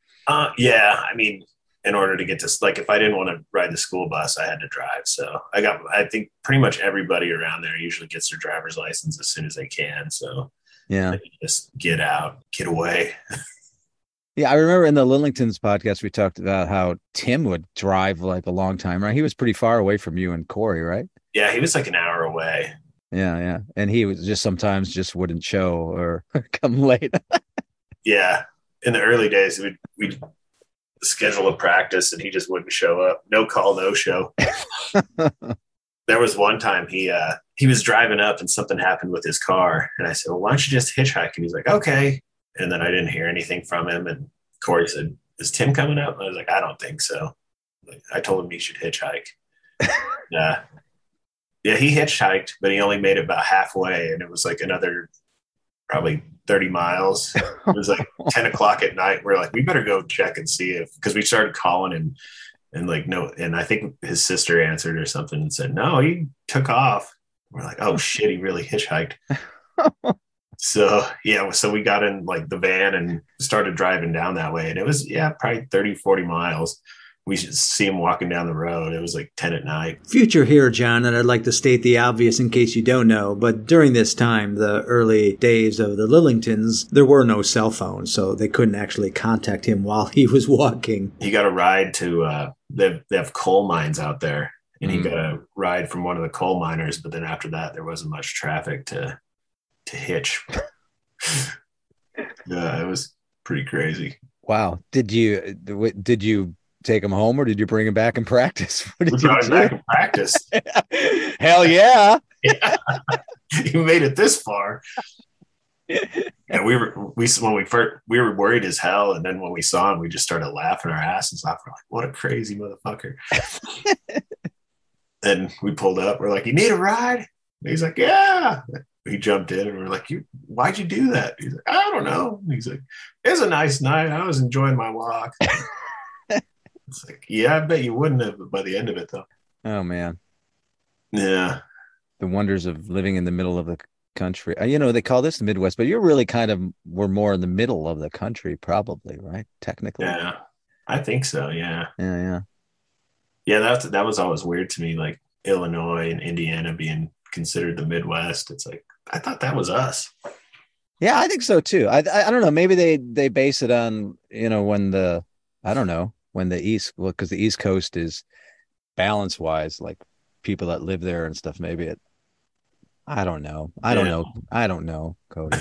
Yeah. I mean, in order to get to, like, if I didn't want to ride the school bus, I had to drive. So I think pretty much everybody around there usually gets their driver's license as soon as they can. So yeah, just get out, get away. Yeah. I remember in the Lillingtons podcast, we talked about how Tim would drive like a long time, right? He was pretty far away from you and Corey, right? Yeah. He was like an hour away. Yeah. And he was just sometimes just wouldn't show or come late. Yeah. In the early days, we'd schedule a practice and he just wouldn't show up. No call, no show. There was one time he was driving up and something happened with his car. And I said, well, why don't you just hitchhike? And he's like, okay. And then I didn't hear anything from him. And Corey said, is Tim coming up? And I was like, I don't think so. I told him he should hitchhike. Yeah, he hitchhiked, but he only made it about halfway. And it was like another probably 30 miles. It was like 10 o'clock at night. We're like, we better go check and see because we started calling him and like, no. And I think his sister answered or something and said, no, he took off. We're like, oh shit, he really hitchhiked. So yeah, so we got in like the van and started driving down that way. And it was, probably 30, 40 miles. We should see him walking down the road. It was like 10 at night. Future here, John, and I'd like to state the obvious in case you don't know, but during this time, the early days of the Lillingtons, there were no cell phones, so they couldn't actually contact him while he was walking. He got a ride to, they have coal mines out there, and he got a ride from one of the coal miners, but then after that, there wasn't much traffic to hitch. Yeah, it was pretty crazy. Wow. Did you take him home or did you bring him back in practice? What did We you brought him do? back in practice. Hell yeah. Yeah. You made it this far. And we were worried as hell, and then when we saw him, we just started laughing our asses off. We're like, "What a crazy motherfucker!" And we pulled up. We're like, "You need a ride?" And he's like, "Yeah." He jumped in, and we're like, "Why'd you do that?" He's like, "I don't know." And he's like, "It was a nice night. I was enjoying my walk." It's like, yeah, I bet you wouldn't have by the end of it, though. Oh man. Yeah. The wonders of living in the middle of the country. They call this the Midwest, but you're really were more in the middle of the country, probably, right? Technically. Yeah. I think so. Yeah. Yeah. Yeah. That was always weird to me, like Illinois and Indiana being considered the Midwest. It's like, I thought that was us. Yeah, I think so too. I don't know. Maybe they base it on, when the because the East Coast is balance wise, like people that live there and stuff. Maybe I don't know. I don't know, Cody.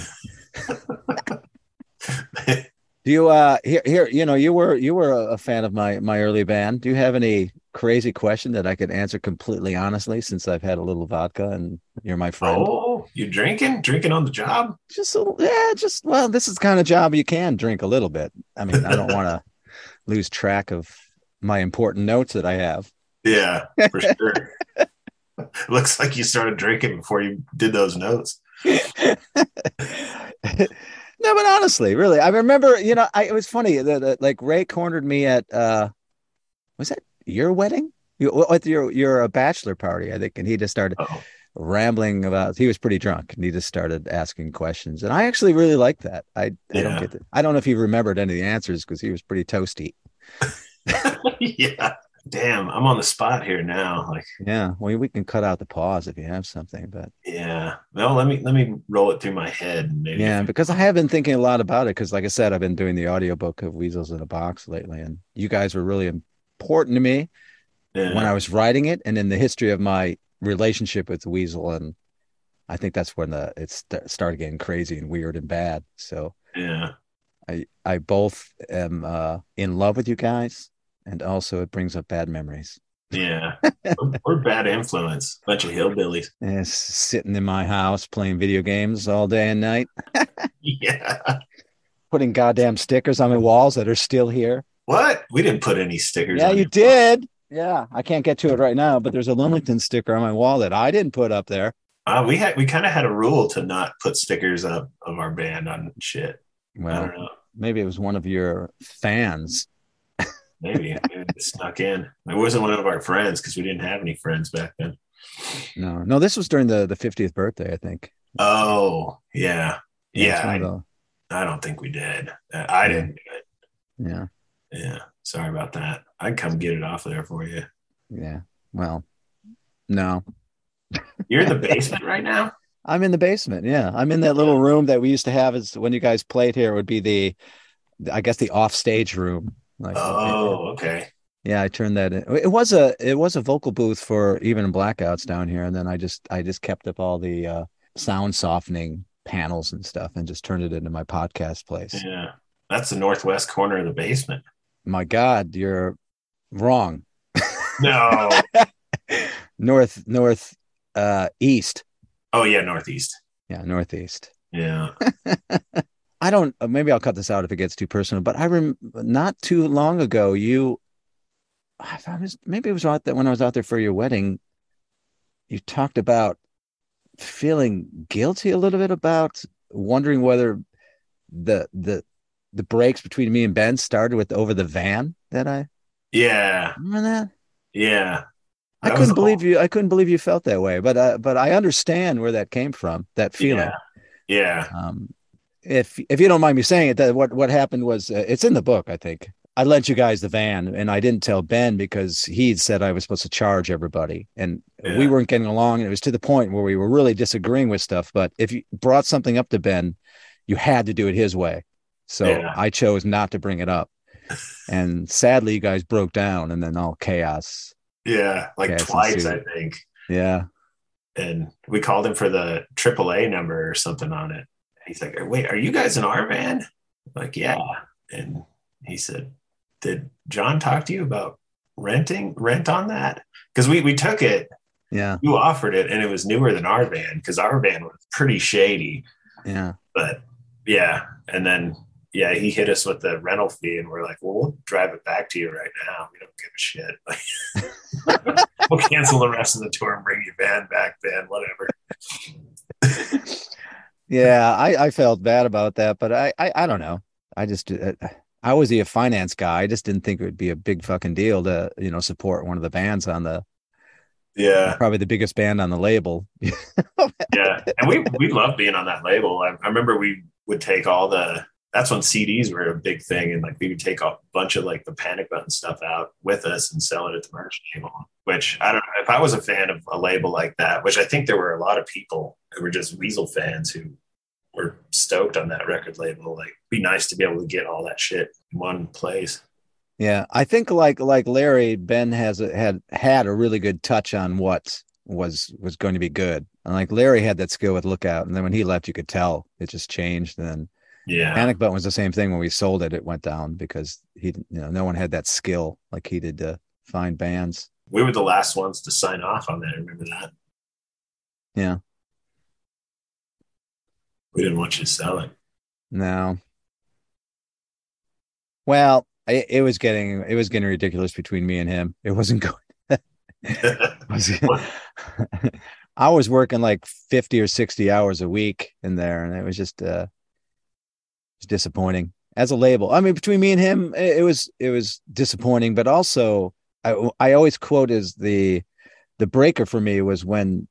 Do you here you were a fan of my early band. Do you have any crazy question that I could answer completely honestly, since I've had a little vodka and you're my friend? Oh, you drinking on the job? Well, this is the kind of job you can drink a little bit. I mean, I don't want to lose track of my important notes that I have. Yeah, for sure. Looks like you started drinking before you did those notes. No, but honestly, really, I remember, it was funny that like Ray cornered me at, was that your wedding? At your bachelor party, I think. And he just started rambling about, he was pretty drunk and he just started asking questions. And I actually really liked that. I don't get it. I don't know if he remembered any of the answers because he was pretty toasty. Yeah. Damn, I'm on the spot here now. Like, yeah, well, we can cut out the pause if you have something, but yeah, no, let me roll it through my head. Maybe because I have been thinking a lot about it. Because, like I said, I've been doing the audiobook of Weasels in a Box lately, and you guys were really important to me when I was writing it, and in the history of my relationship with the Weasel. And I think that's when it started getting crazy and weird and bad. So yeah, I both am in love with you guys. And also it brings up bad memories. Yeah. We're bad influence. Bunch of hillbillies. And sitting in my house playing video games all day and night. Yeah. Putting goddamn stickers on my walls that are still here. What? We didn't put any stickers on. Yeah, you wall. did. Yeah. I can't get to it right now, but there's a Lillington sticker on my wall that I didn't put up there. We kind of had a rule to not put stickers up of our band on shit. Well, I don't know. Maybe it was one of your fans. Maybe it snuck in. It wasn't one of our friends because we didn't have any friends back then. No, this was during the 50th birthday, I think. Oh, yeah. Yeah. I don't think we did. I didn't do it. Yeah. Yeah. Sorry about that. I'd come get it off of there for you. Yeah. Well, no. You're in the basement right now? I'm in the basement. Yeah. I'm in that little room that we used to have as when you guys played here. It would be the offstage room. Like, okay. Yeah, I turned that in. It was a vocal booth for even in blackouts down here, and then I just kept up all the sound softening panels and stuff, and just turned it into my podcast place. Yeah, that's the northwest corner of the basement. My God, you're wrong. No, north east. Oh yeah, northeast. Yeah, northeast. Yeah. I don't. Maybe I'll cut this out if it gets too personal. But not too long ago, maybe it was out there when I was out there for your wedding. You talked about feeling guilty a little bit about wondering whether the breaks between me and Ben started with over the van that I. Yeah. Remember that? Yeah. I couldn't believe you. I couldn't believe you felt that way, but I understand where that came from. That feeling. Yeah. If you don't mind me saying it, that what happened was it's in the book. I think I lent you guys the van, and I didn't tell Ben because he said I was supposed to charge everybody, and we weren't getting along. And it was to the point where we were really disagreeing with stuff. But if you brought something up to Ben, you had to do it his way. So I chose not to bring it up. And sadly, you guys broke down, and then all chaos. Yeah, like chaos twice, ensued. I think. Yeah. And we called him for the AAA number or something on it. He's like, "Wait, are you guys in our van?" I'm like, yeah. And he said, "Did John talk to you about rent on that?" Because we took it. Yeah. You offered it, and it was newer than our van because our van was pretty shady. Yeah. But yeah, and then he hit us with the rental fee, and we're like, "Well, we'll drive it back to you right now. We don't give a shit. We'll cancel the rest of the tour and bring your van back, Ben. Whatever." Yeah, I felt bad about that, but I don't know. I was a finance guy. I just didn't think it would be a big fucking deal to support one of the bands on the probably the biggest band on the label. Yeah, and we loved being on that label. I remember we would take that's when CDs were a big thing, and like we would take a bunch of like the Panic Button stuff out with us and sell it at the merch table. Which I don't know if I was a fan of a label like that, which I think there were a lot of people who were just Weasel fans who were stoked on that record label. Like, be nice to be able to get all that shit in one place. Yeah, I think like Larry, Ben had a really good touch on what was going to be good, and like Larry had that skill with Lookout, and then when he left, you could tell it just changed. And then Panic Button was the same thing. When we sold it, it went down because no one had that skill like he did to find bands. We were the last ones to sign off on that. Remember that? Yeah. We didn't want you to sell it. No. Well, it was getting ridiculous between me and him. It wasn't good. I was working like 50 or 60 hours a week in there, and it was just disappointing as a label. I mean, between me and him, it was disappointing, but also I always quote as the breaker for me was when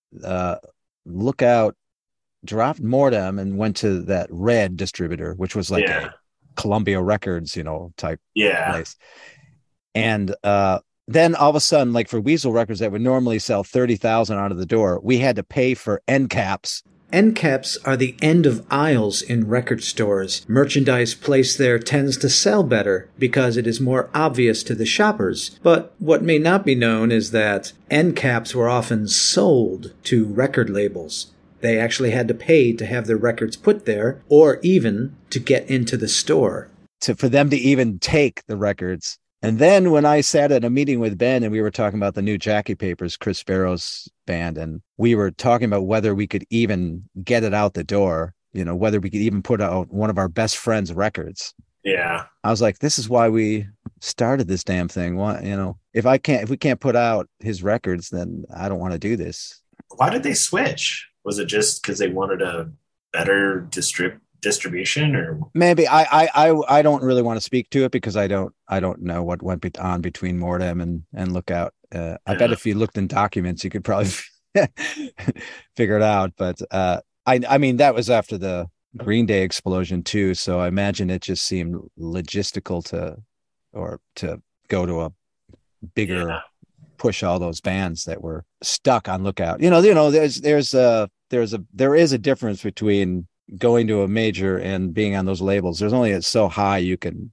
Lookout dropped Mordem and went to that Red distributor, which was like a Columbia Records, type place. And then all of a sudden, like for Weasel Records that would normally sell 30,000 out of the door, we had to pay for end caps. End caps are the end of aisles in record stores. Merchandise placed there tends to sell better because it is more obvious to the shoppers. But what may not be known is that end caps were often sold to record labels. They actually had to pay to have their records put there, or even to get into the store. For them to even take the records. And then when I sat at a meeting with Ben and we were talking about the new Jackie Papers, Chris Sparrow's band, and we were talking about whether we could even get it out the door, whether we could even put out one of our best friends' records. Yeah. I was like, this is why we started this damn thing. If we can't put out his records, then I don't want to do this. Why did they switch? Was it just because they wanted a better distribution, or maybe I don't really want to speak to it because I don't know what went on between Mordem and Lookout. I bet if you looked in documents, you could probably figure it out. But I mean, that was after the Green Day explosion too. So I imagine it just seemed logistical to go to a bigger push all those bands that were stuck on Lookout. There is a difference between going to a major and being on those labels. There's only so high you can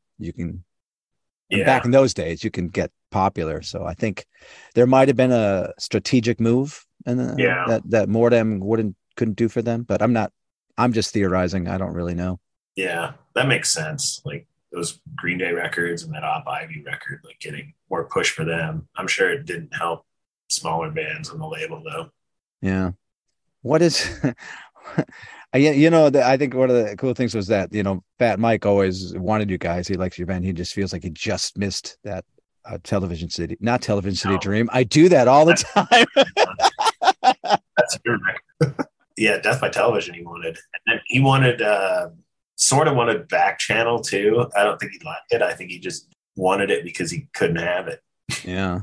back in those days you can get popular. So I think there might have been a strategic move and that Mordem couldn't do for them, but I'm just theorizing. I don't really know. Yeah, that makes sense. Like those Green Day records and that Op Ivy record, like getting more push for them. I'm sure it didn't help smaller bands on the label though. Yeah. What is, I think one of the cool things was that, Fat Mike always wanted you guys. He likes your band. He just feels like he just missed that Television City dream. I do that all the time. That's your record. Yeah. Death by Television he wanted. And then he wanted, sort of wanted Back Channel too. I don't think he liked it. I think he just wanted it because he couldn't have it. Yeah.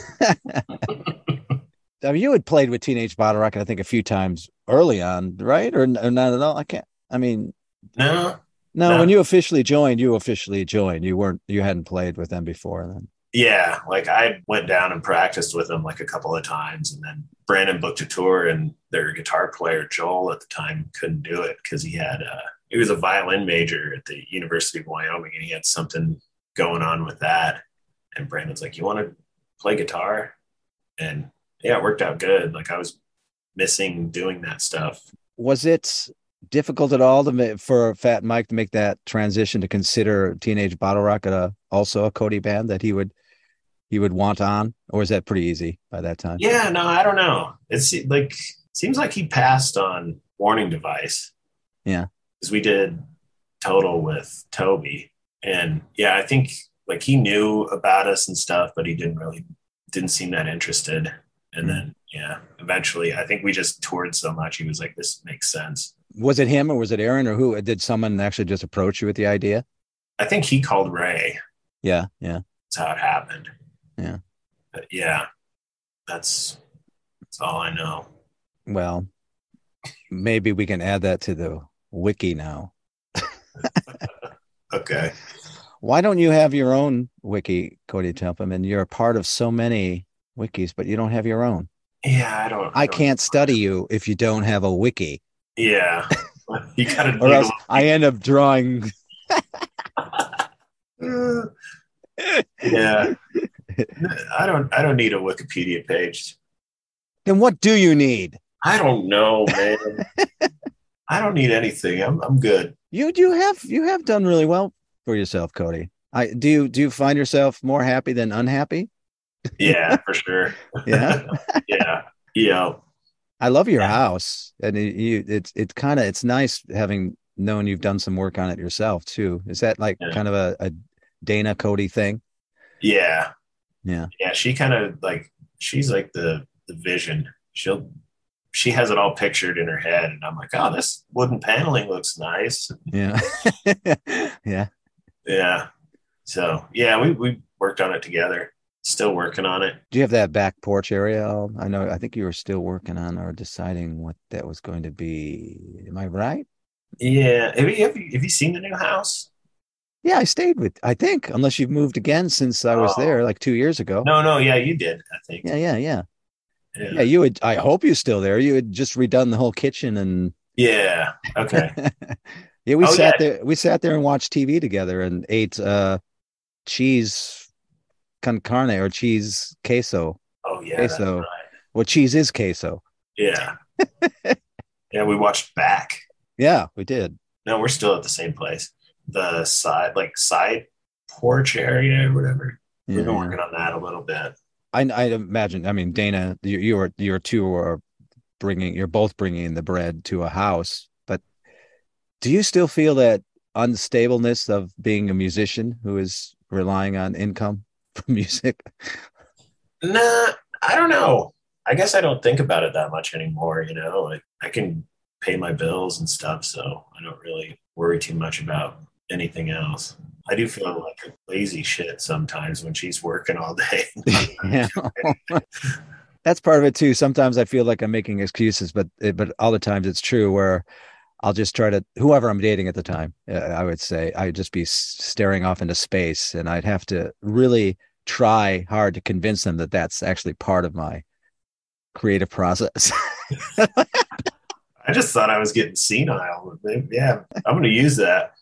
I mean, you had played with Teenage Bottle Rocket, I think, a few times early on, right? Or not at all? I can't. I mean, No, no. When no. you officially joined, you officially joined. You weren't. You hadn't played with them before then. Yeah, like I went down and practiced with them like a couple of times, and then Brandon booked a tour, and their guitar player Joel at the time couldn't do it because he was a violin major at the University of Wyoming, and he had something going on with that. And Brandon's like, "You want to play guitar?" And yeah, it worked out good. Like I was missing doing that stuff. Was it difficult at all for Fat Mike to make that transition to consider Teenage Bottle Rocket also a Cody band that he would want on, or was that pretty easy by that time? Yeah, no, I don't know. It's like seems like he passed on Warning Device. Yeah, because we did Total with Toby, and yeah, I think like he knew about us and stuff, but he didn't seem that interested. And then yeah, eventually, I think we just toured so much. He was like, "This makes sense." Was it him or was it Aaron or who? Did someone actually just approach you with the idea? I think he called Ray. Yeah. That's how it happened. Yeah. But yeah, that's all I know. Well, maybe we can add that to the wiki now. Okay. Why don't you have your own wiki, Cody Templeman? You're a part of so many wikis, but you don't have your own. Yeah, I can't study you if you don't have a wiki. Yeah, you gotta. Or else I end up drawing. Yeah, I don't need a Wikipedia page. Then what do you need? I don't know, man. I don't need anything. I'm good. You have done really well for yourself, Cody. Do you find yourself more happy than unhappy? Yeah, for sure. Yeah. Yeah. I love your house, and it's nice having known you've done some work on it yourself too. Is that like kind of a Dana Cody thing? Yeah. Yeah. She kind of like she's like the vision. She has it all pictured in her head, and I'm like, oh, this wooden paneling looks nice. Yeah. Yeah. So yeah, we worked on it together. Still working on it. Do you have that back porch area? I think you were still working on or deciding what that was going to be. Am I right? Yeah. Have you seen the new house? Yeah, I think, unless you've moved again since I was there like 2 years ago. No. Yeah, you did, I think. Yeah. Yeah, you would. I hope you're still there. You had just redone the whole kitchen and. Yeah. Okay. Yeah, we sat there. We sat there and watched TV together and ate cheese con carne or cheese queso. Oh yeah. Queso. Right. Well, cheese is queso. Yeah. Yeah, we watched back. Yeah, we did. No, we're still at the same place. The side porch area or whatever. Yeah, We've been working on that a little bit. I imagine. I mean, Dana, you're both bringing the bread to a house. But do you still feel that unstableness of being a musician who is relying on income from music? Nah, I don't know. I guess I don't think about it that much anymore. Like I can pay my bills and stuff, so I don't really worry too much about anything else. I do feel like a lazy shit sometimes when she's working all day. Yeah. That's part of it too. Sometimes I feel like I'm making excuses, but other times it's true where I'll just try to, whoever I'm dating at the time, I would say I'd just be staring off into space, and I'd have to really try hard to convince them that that's actually part of my creative process. I just thought I was getting senile. Yeah, I'm going to use that.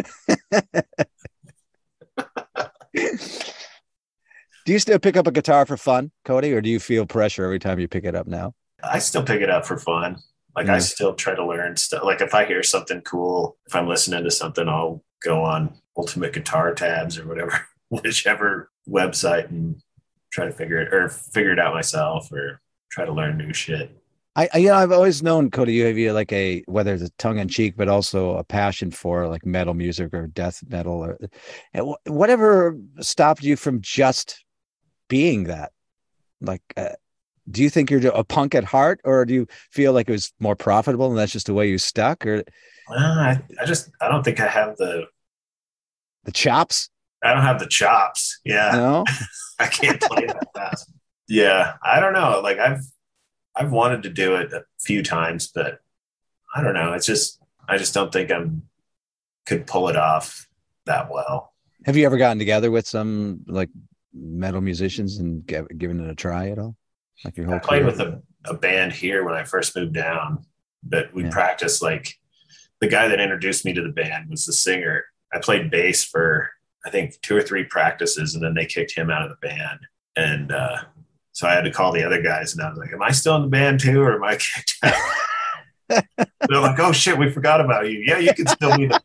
Do you still pick up a guitar for fun, Cody, or do you feel pressure every time you pick it up now? I still pick it up for fun. Like I still try to learn stuff. Like if I hear something cool, if I'm listening to something, I'll go on Ultimate Guitar Tabs or whatever, whichever website, and try to figure it out myself, or try to learn new shit. I've always known, Cody, you have like whether it's a tongue in cheek, but also a passion for like metal music or death metal or whatever stopped you from just being that. Like, do you think you're a punk at heart, or do you feel like it was more profitable and that's just the way you stuck? Or I don't think I have the chops. I don't have the chops. Yeah. No. I can't play that fast. Yeah. I don't know. Like I've wanted to do it a few times, but I don't know. I just don't think could pull it off that well. Have you ever gotten together with some like metal musicians and given it a try at all? Like your whole I played career? with a band here when I first moved down, but we Yeah. practiced like the guy that introduced me to the band was the singer. I played bass for I think 2 or 3 practices, and then they kicked him out of the band. And so I had to call the other guys, and I was like, "Am I still in the band too, or am I kicked out?" They're like, "Oh shit, we forgot about you. Yeah, you can still be in the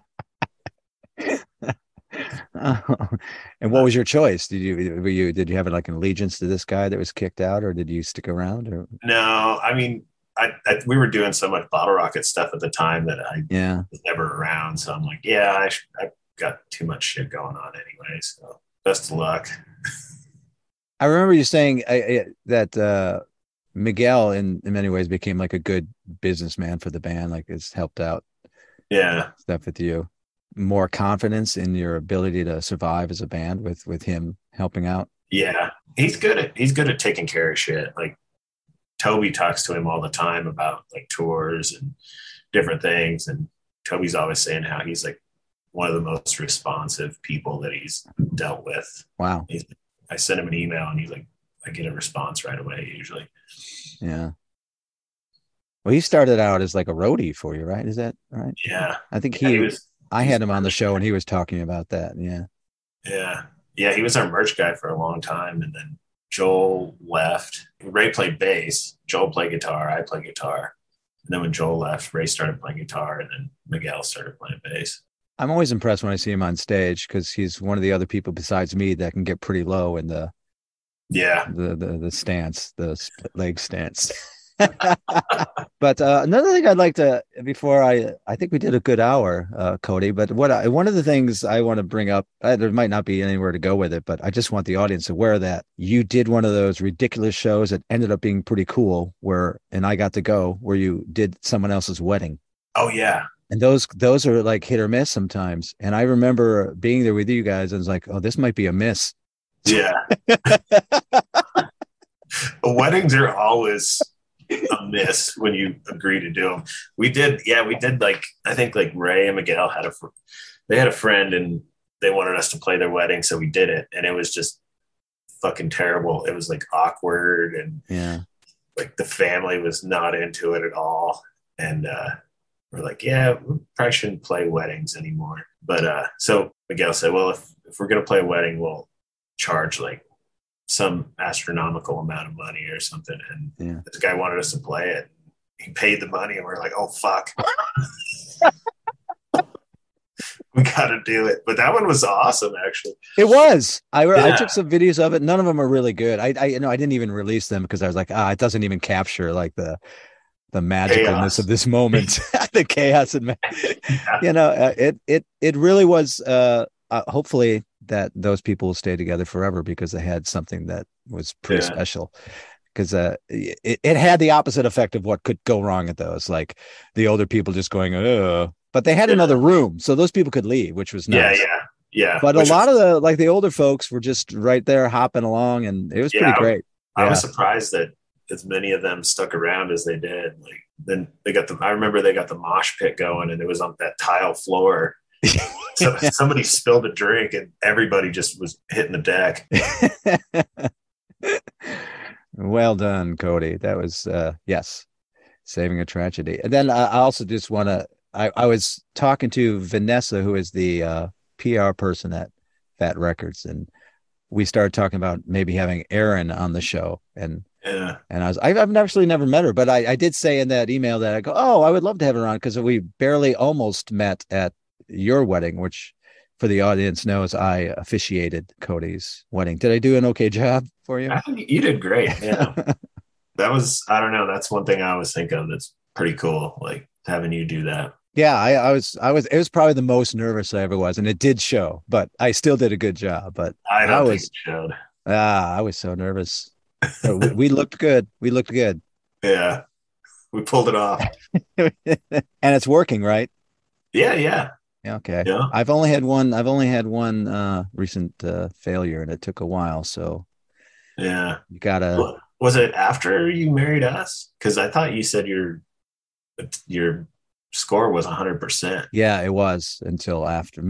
band." And what was your choice? Did you have like an allegiance to this guy that was kicked out, or did you stick around? Or No, I mean, we were doing so much Bottle Rocket stuff at the time that I yeah, was never around. So I'm like, yeah, I've got too much shit going on anyway. So best of luck. I remember you saying that Miguel, in many ways, became like a good businessman for the band. Like it's helped out Yeah, stuff with you. More confidence in your ability to survive as a band with him helping out. yeah. He's good at taking care of shit. Like Toby talks to him all the time about like tours and different things, and Toby's always saying how he's like one of the most responsive people that he's dealt with. Wow. I send him an email and he's like, I get a response right away usually. Yeah. Well, he started out as like a roadie for you, right? Is that right? Yeah. I think I had him on the show and he was talking about that. Yeah. Yeah. Yeah. He was our merch guy for a long time. And then Joel left. Ray played bass. Joel played guitar. I played guitar. And then when Joel left, Ray started playing guitar, and then Miguel started playing bass. I'm always impressed when I see him on stage because he's one of the other people besides me that can get pretty low in the stance, the split leg stance. But another thing I'd like to, before I think we did a good hour, Cody, but one of the things I want to bring up, there might not be anywhere to go with it, but I just want the audience aware that you did one of those ridiculous shows that ended up being pretty cool and I got to go, where you did someone else's wedding. Oh yeah. And those are like hit or miss sometimes. And I remember being there with you guys and was like, oh, this might be a miss. Yeah. Weddings are always a miss when you agree to do them. We did like, I think like Ray and Miguel had a friend and they wanted us to play their wedding. So we did it, and it was just fucking terrible. It was like awkward, and like the family was not into it at all. And we're like, yeah, we probably shouldn't play weddings anymore. But so Miguel said, well, if we're going to play a wedding, we'll charge like some astronomical amount of money or something. And this guy wanted us to play it. He paid the money, and we're like, oh, fuck. We got to do it. But that one was awesome, actually. It was. I took some videos of it. None of them are really good. I didn't even release them because I was like, it doesn't even capture like the magicalness chaos of this moment, the chaos and it really was. Hopefully that those people will stay together forever because they had something that was pretty special. Because it had the opposite effect of what could go wrong at those, like the older people just going, but they had another room, so those people could leave, which was nice. Yeah. But a lot of the older folks were just right there hopping along, and it was pretty great. I was surprised that as many of them stuck around as they did. Like then I remember they got the mosh pit going, and it was on that tile floor. So somebody spilled a drink, and everybody just was hitting the deck. Well done, Cody. That was saving a tragedy. And then I also just want to. I was talking to Vanessa, who is the PR person at Fat Records, and we started talking about maybe having Erin on the show. And I've actually never met her, but I did say in that email that I go, oh, I would love to have her on, because we barely almost met at your wedding, which for the audience knows I officiated Cody's wedding. Did I do an okay job for you? I think you did great. Yeah. That was, I don't know. That's one thing I always think of that's pretty cool. Like having you do that. Yeah, it was probably the most nervous I ever was, and it did show, but I still did a good job. But I don't think it showed. I was so nervous. we looked good. We looked good. Yeah. We pulled it off. And it's working, right? Yeah. Yeah, okay. Yeah. I've only had one recent failure, and it took a while. So Yeah. you gotta. Was it after you married us? Because I thought you said your score was 100%. Yeah, it was until after.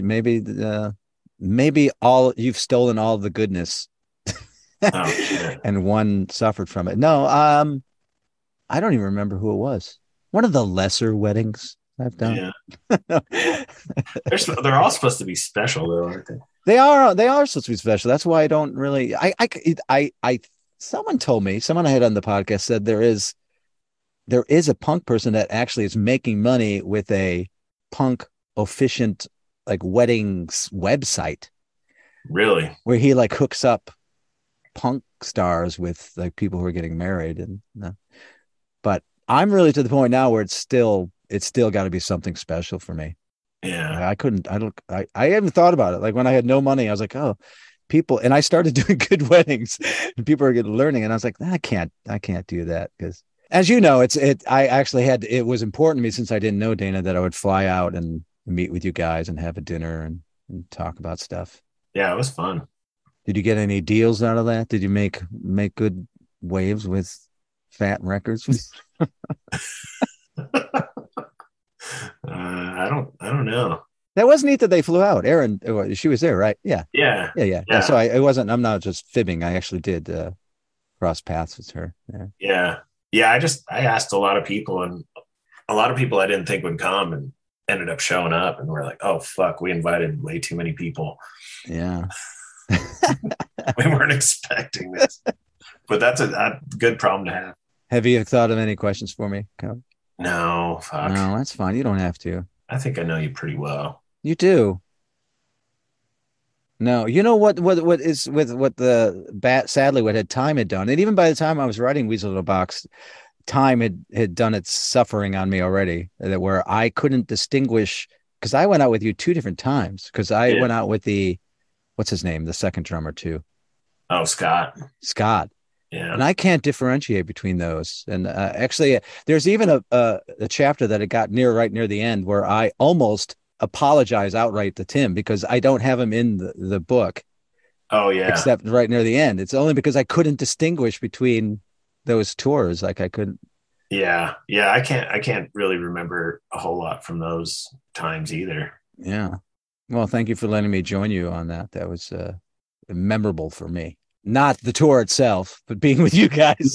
Maybe all you've stolen all the goodness, Oh shit. and one suffered from it. No, I don't even remember who it was. One of the lesser weddings I've done. Yeah. They're all supposed to be special though, aren't they? They are supposed to be special. That's why I don't really. Someone told me, someone I had on the podcast said there is a punk person that actually is making money with a punk efficient like weddings website Really? where he like hooks up punk stars with like people who are getting married, and but I'm really to the point now where it's still got to be something special for me. Yeah. I haven't thought about it. Like when I had no money, I was like, oh, people, and I started doing good weddings and people are learning. And I was like, I can't do that. Because as you know, I actually it was important to me since I didn't know Dana that I would fly out and meet with you guys and have a dinner and talk about stuff. Yeah, it was fun. Did you get any deals out of that? Did you make good waves with Fat Records? I don't know. That was neat that they flew out. Erin, she was there, right? Yeah. Yeah. Yeah. So I'm not just fibbing. I actually did cross paths with her. Yeah. Yeah. I asked a lot of people, and a lot of people I didn't think would come and ended up showing up, and we're like, oh fuck, we invited way too many people. Yeah. We weren't expecting this, but that's a good problem to have. Have you thought of any questions for me? No, fuck. No, that's fine. You don't have to. I think I know you pretty well. You do. No, you know what is with what the bat sadly what had time had done, and even by the time I was writing Weasel in a Box, time had done its suffering on me already. That where I couldn't distinguish because I went out with you two different times. Because I went out with what's his name, the second drummer too. Oh, Scott. Yeah. And I can't differentiate between those. And actually, there's even a chapter that it got right near the end where I almost apologize outright to Tim because I don't have him in the book. Oh, yeah. Except right near the end. It's only because I couldn't distinguish between those tours. Like I couldn't. Yeah. Yeah. I can't really remember a whole lot from those times either. Yeah. Well, thank you for letting me join you on that. That was memorable for me. Not the tour itself, but being with you guys.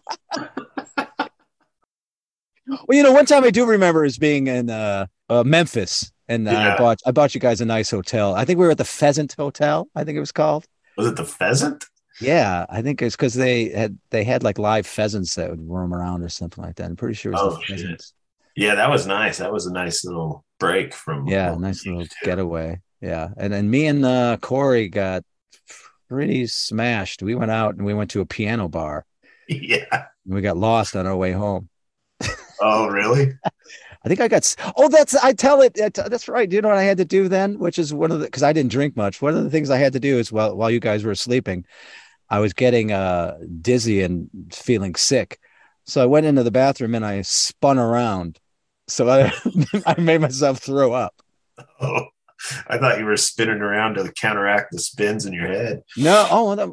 Well, one time I do remember is being in Memphis, and I bought you guys a nice hotel. I think we were at the Pheasant Hotel. I think it was called. Was it the Pheasant? Yeah, I think it's because they had like live pheasants that would roam around or something like that. I'm pretty sure it was the Pheasants. Yeah, that was nice. That was a nice little break from. Yeah, nice little getaway. Yeah, and then me and Corey got pretty smashed. We went out and we went to a piano bar. Yeah. And we got lost on our way home. Oh, really? I think I got. Oh, that's right. Do you know what I had to do then? Which is one of the because I didn't drink much. One of the things I had to do is while you guys were sleeping, I was getting dizzy and feeling sick. So I went into the bathroom and I spun around. So I made myself throw up. Oh, I thought you were spinning around to counteract the spins in your head. No.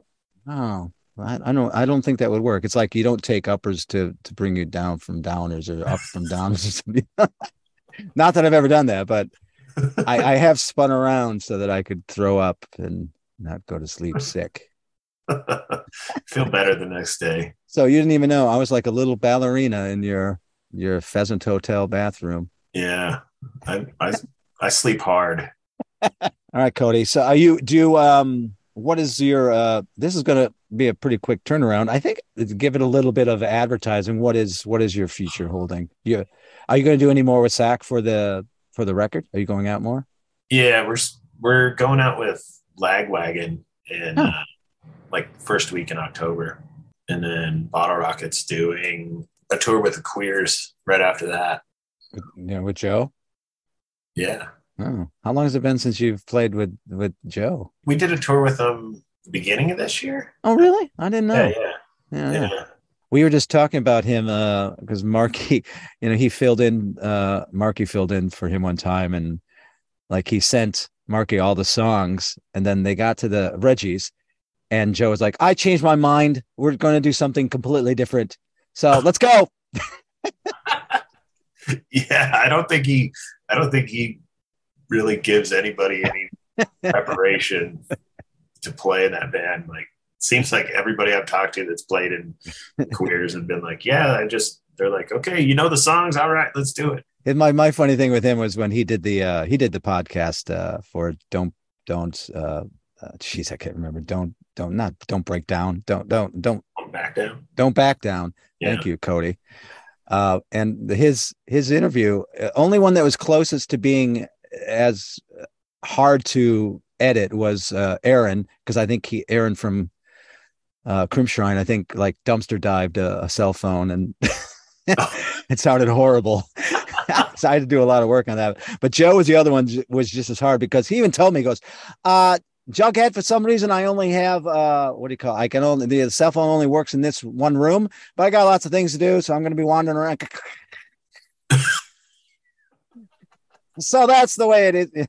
I don't think that would work. It's like you don't take uppers to bring you down from downers or up from downers or something. Not that I've ever done that, but I have spun around so that I could throw up and not go to sleep sick. Feel better the next day. So you didn't even know I was like a little ballerina in your Pheasant Hotel bathroom. Yeah, I sleep hard. All right, Cody. So what is your this is going to be a pretty quick turnaround. I think give it a little bit of advertising. What is your future holding? Are you going to do any more with SAC for the record? Are you going out more? Yeah, we're going out with Lagwagon in like first week in October, and then Bottle Rocket's doing a tour with the Queers right after that. With Joe. Yeah. Oh, how long has it been since you've played with Joe? We did a tour with him the beginning of this year. Oh, really? I didn't know. Yeah. We were just talking about him because Marky, he filled in. Marky filled in for him one time, and Like he sent Marky all the songs, and then they got to the Reggie's, and Joe was like, I changed my mind. We're going to do something completely different. So let's go. Yeah, I don't think he really gives anybody any preparation to play in that band. Like, seems like everybody I've talked to that's played in Queers have been like, yeah, they're like, okay, you know the songs, all right, let's do it. And my funny thing with him was when he did the podcast for don't jeez, I can't remember. Don't break down. Don't back down. Don't back down. Yeah. Thank you, Cody. And his interview, only one that was closest to being as hard to edit was Aaron, because I think Aaron from Crimpshrine, I think, like dumpster dived a cell phone, and it sounded horrible. So I had to do a lot of work on that. But Joe was the other one, was just as hard, because he even told me, he goes, Jughead, for some reason, I only have the cell phone only works in this one room, but I got lots of things to do, so I'm going to be wandering around. So that's the way it is.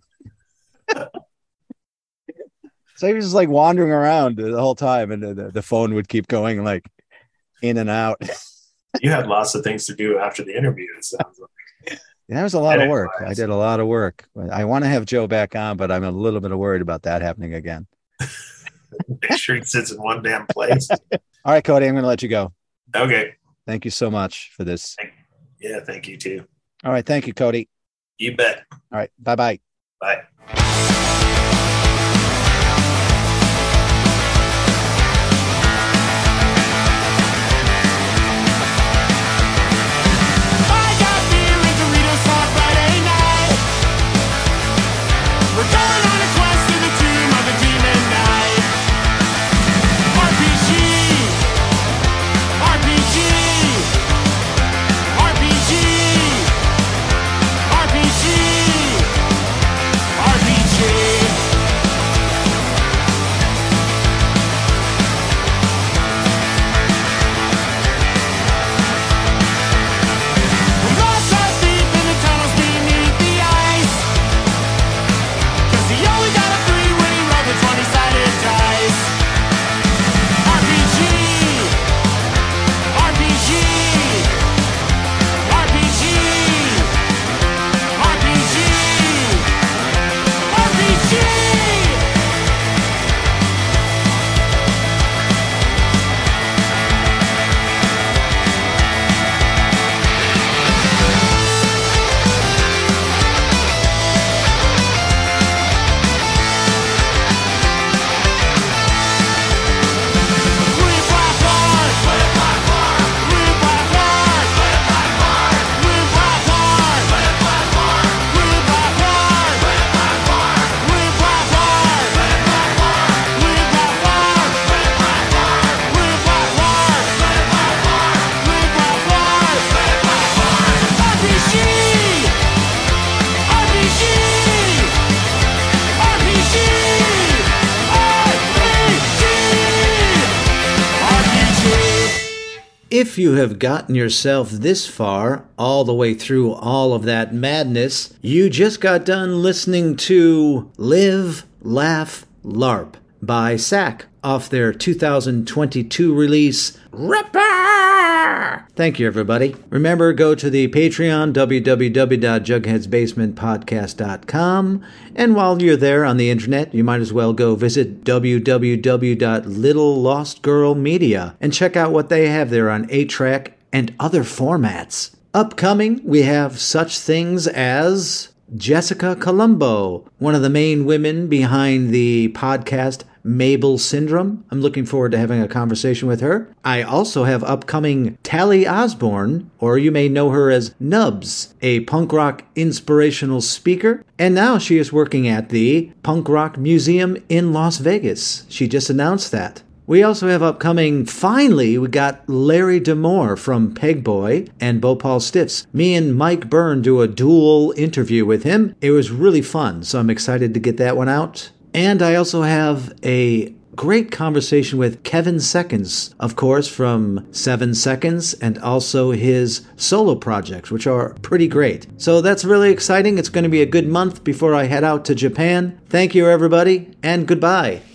So he was just like wandering around the whole time, and the phone would keep going like in and out. You had lots of things to do after the interview, it sounds like. That was a lot of work. I did a lot of work. I want to have Joe back on, but I'm a little bit worried about that happening again. Make sure he sits in one damn place. All right, Cody, I'm going to let you go. Okay. Thank you so much for this. Yeah, thank you too. All right. Thank you, Cody. You bet. All right. Bye-bye. Bye. We're going on a quest to the tomb of the demon knight. RPG, RPG, RPG, RPG, RPG. We lost our feet in the tunnels beneath the ice. He only got a 3 when he rolled the 20-sided dice. RPG, RPG, RPG, RPG, RPG. If you have gotten yourself this far, all the way through all of that madness, you just got done listening to Live, Laugh, LARP by SAC off their 2022 release, Ripper! Thank you, everybody. Remember, go to the Patreon, www.jugheadsbasementpodcast.com, and while you're there on the internet, you might as well go visit www.littlelostgirlmedia and check out what they have there on 8-track and other formats. Upcoming, we have such things as Jessica Colombo, one of the main women behind the podcast Mabel Syndrome. I'm looking forward to having a conversation with her. I also have upcoming Tally Osborne, or you may know her as Nubs, a punk rock inspirational speaker, and now she is working at the Punk Rock Museum in Las Vegas. She just announced that. We also have upcoming, finally, we got Larry D'Amour from Pegboy and Bhopal Stiffs. Me and Mike Byrne do a dual interview with him. It was really fun, so I'm excited to get that one out. And I also have a great conversation with Kevin Seconds, of course, from 7 Seconds, and also his solo projects, which are pretty great. So that's really exciting. It's going to be a good month before I head out to Japan. Thank you, everybody, and goodbye.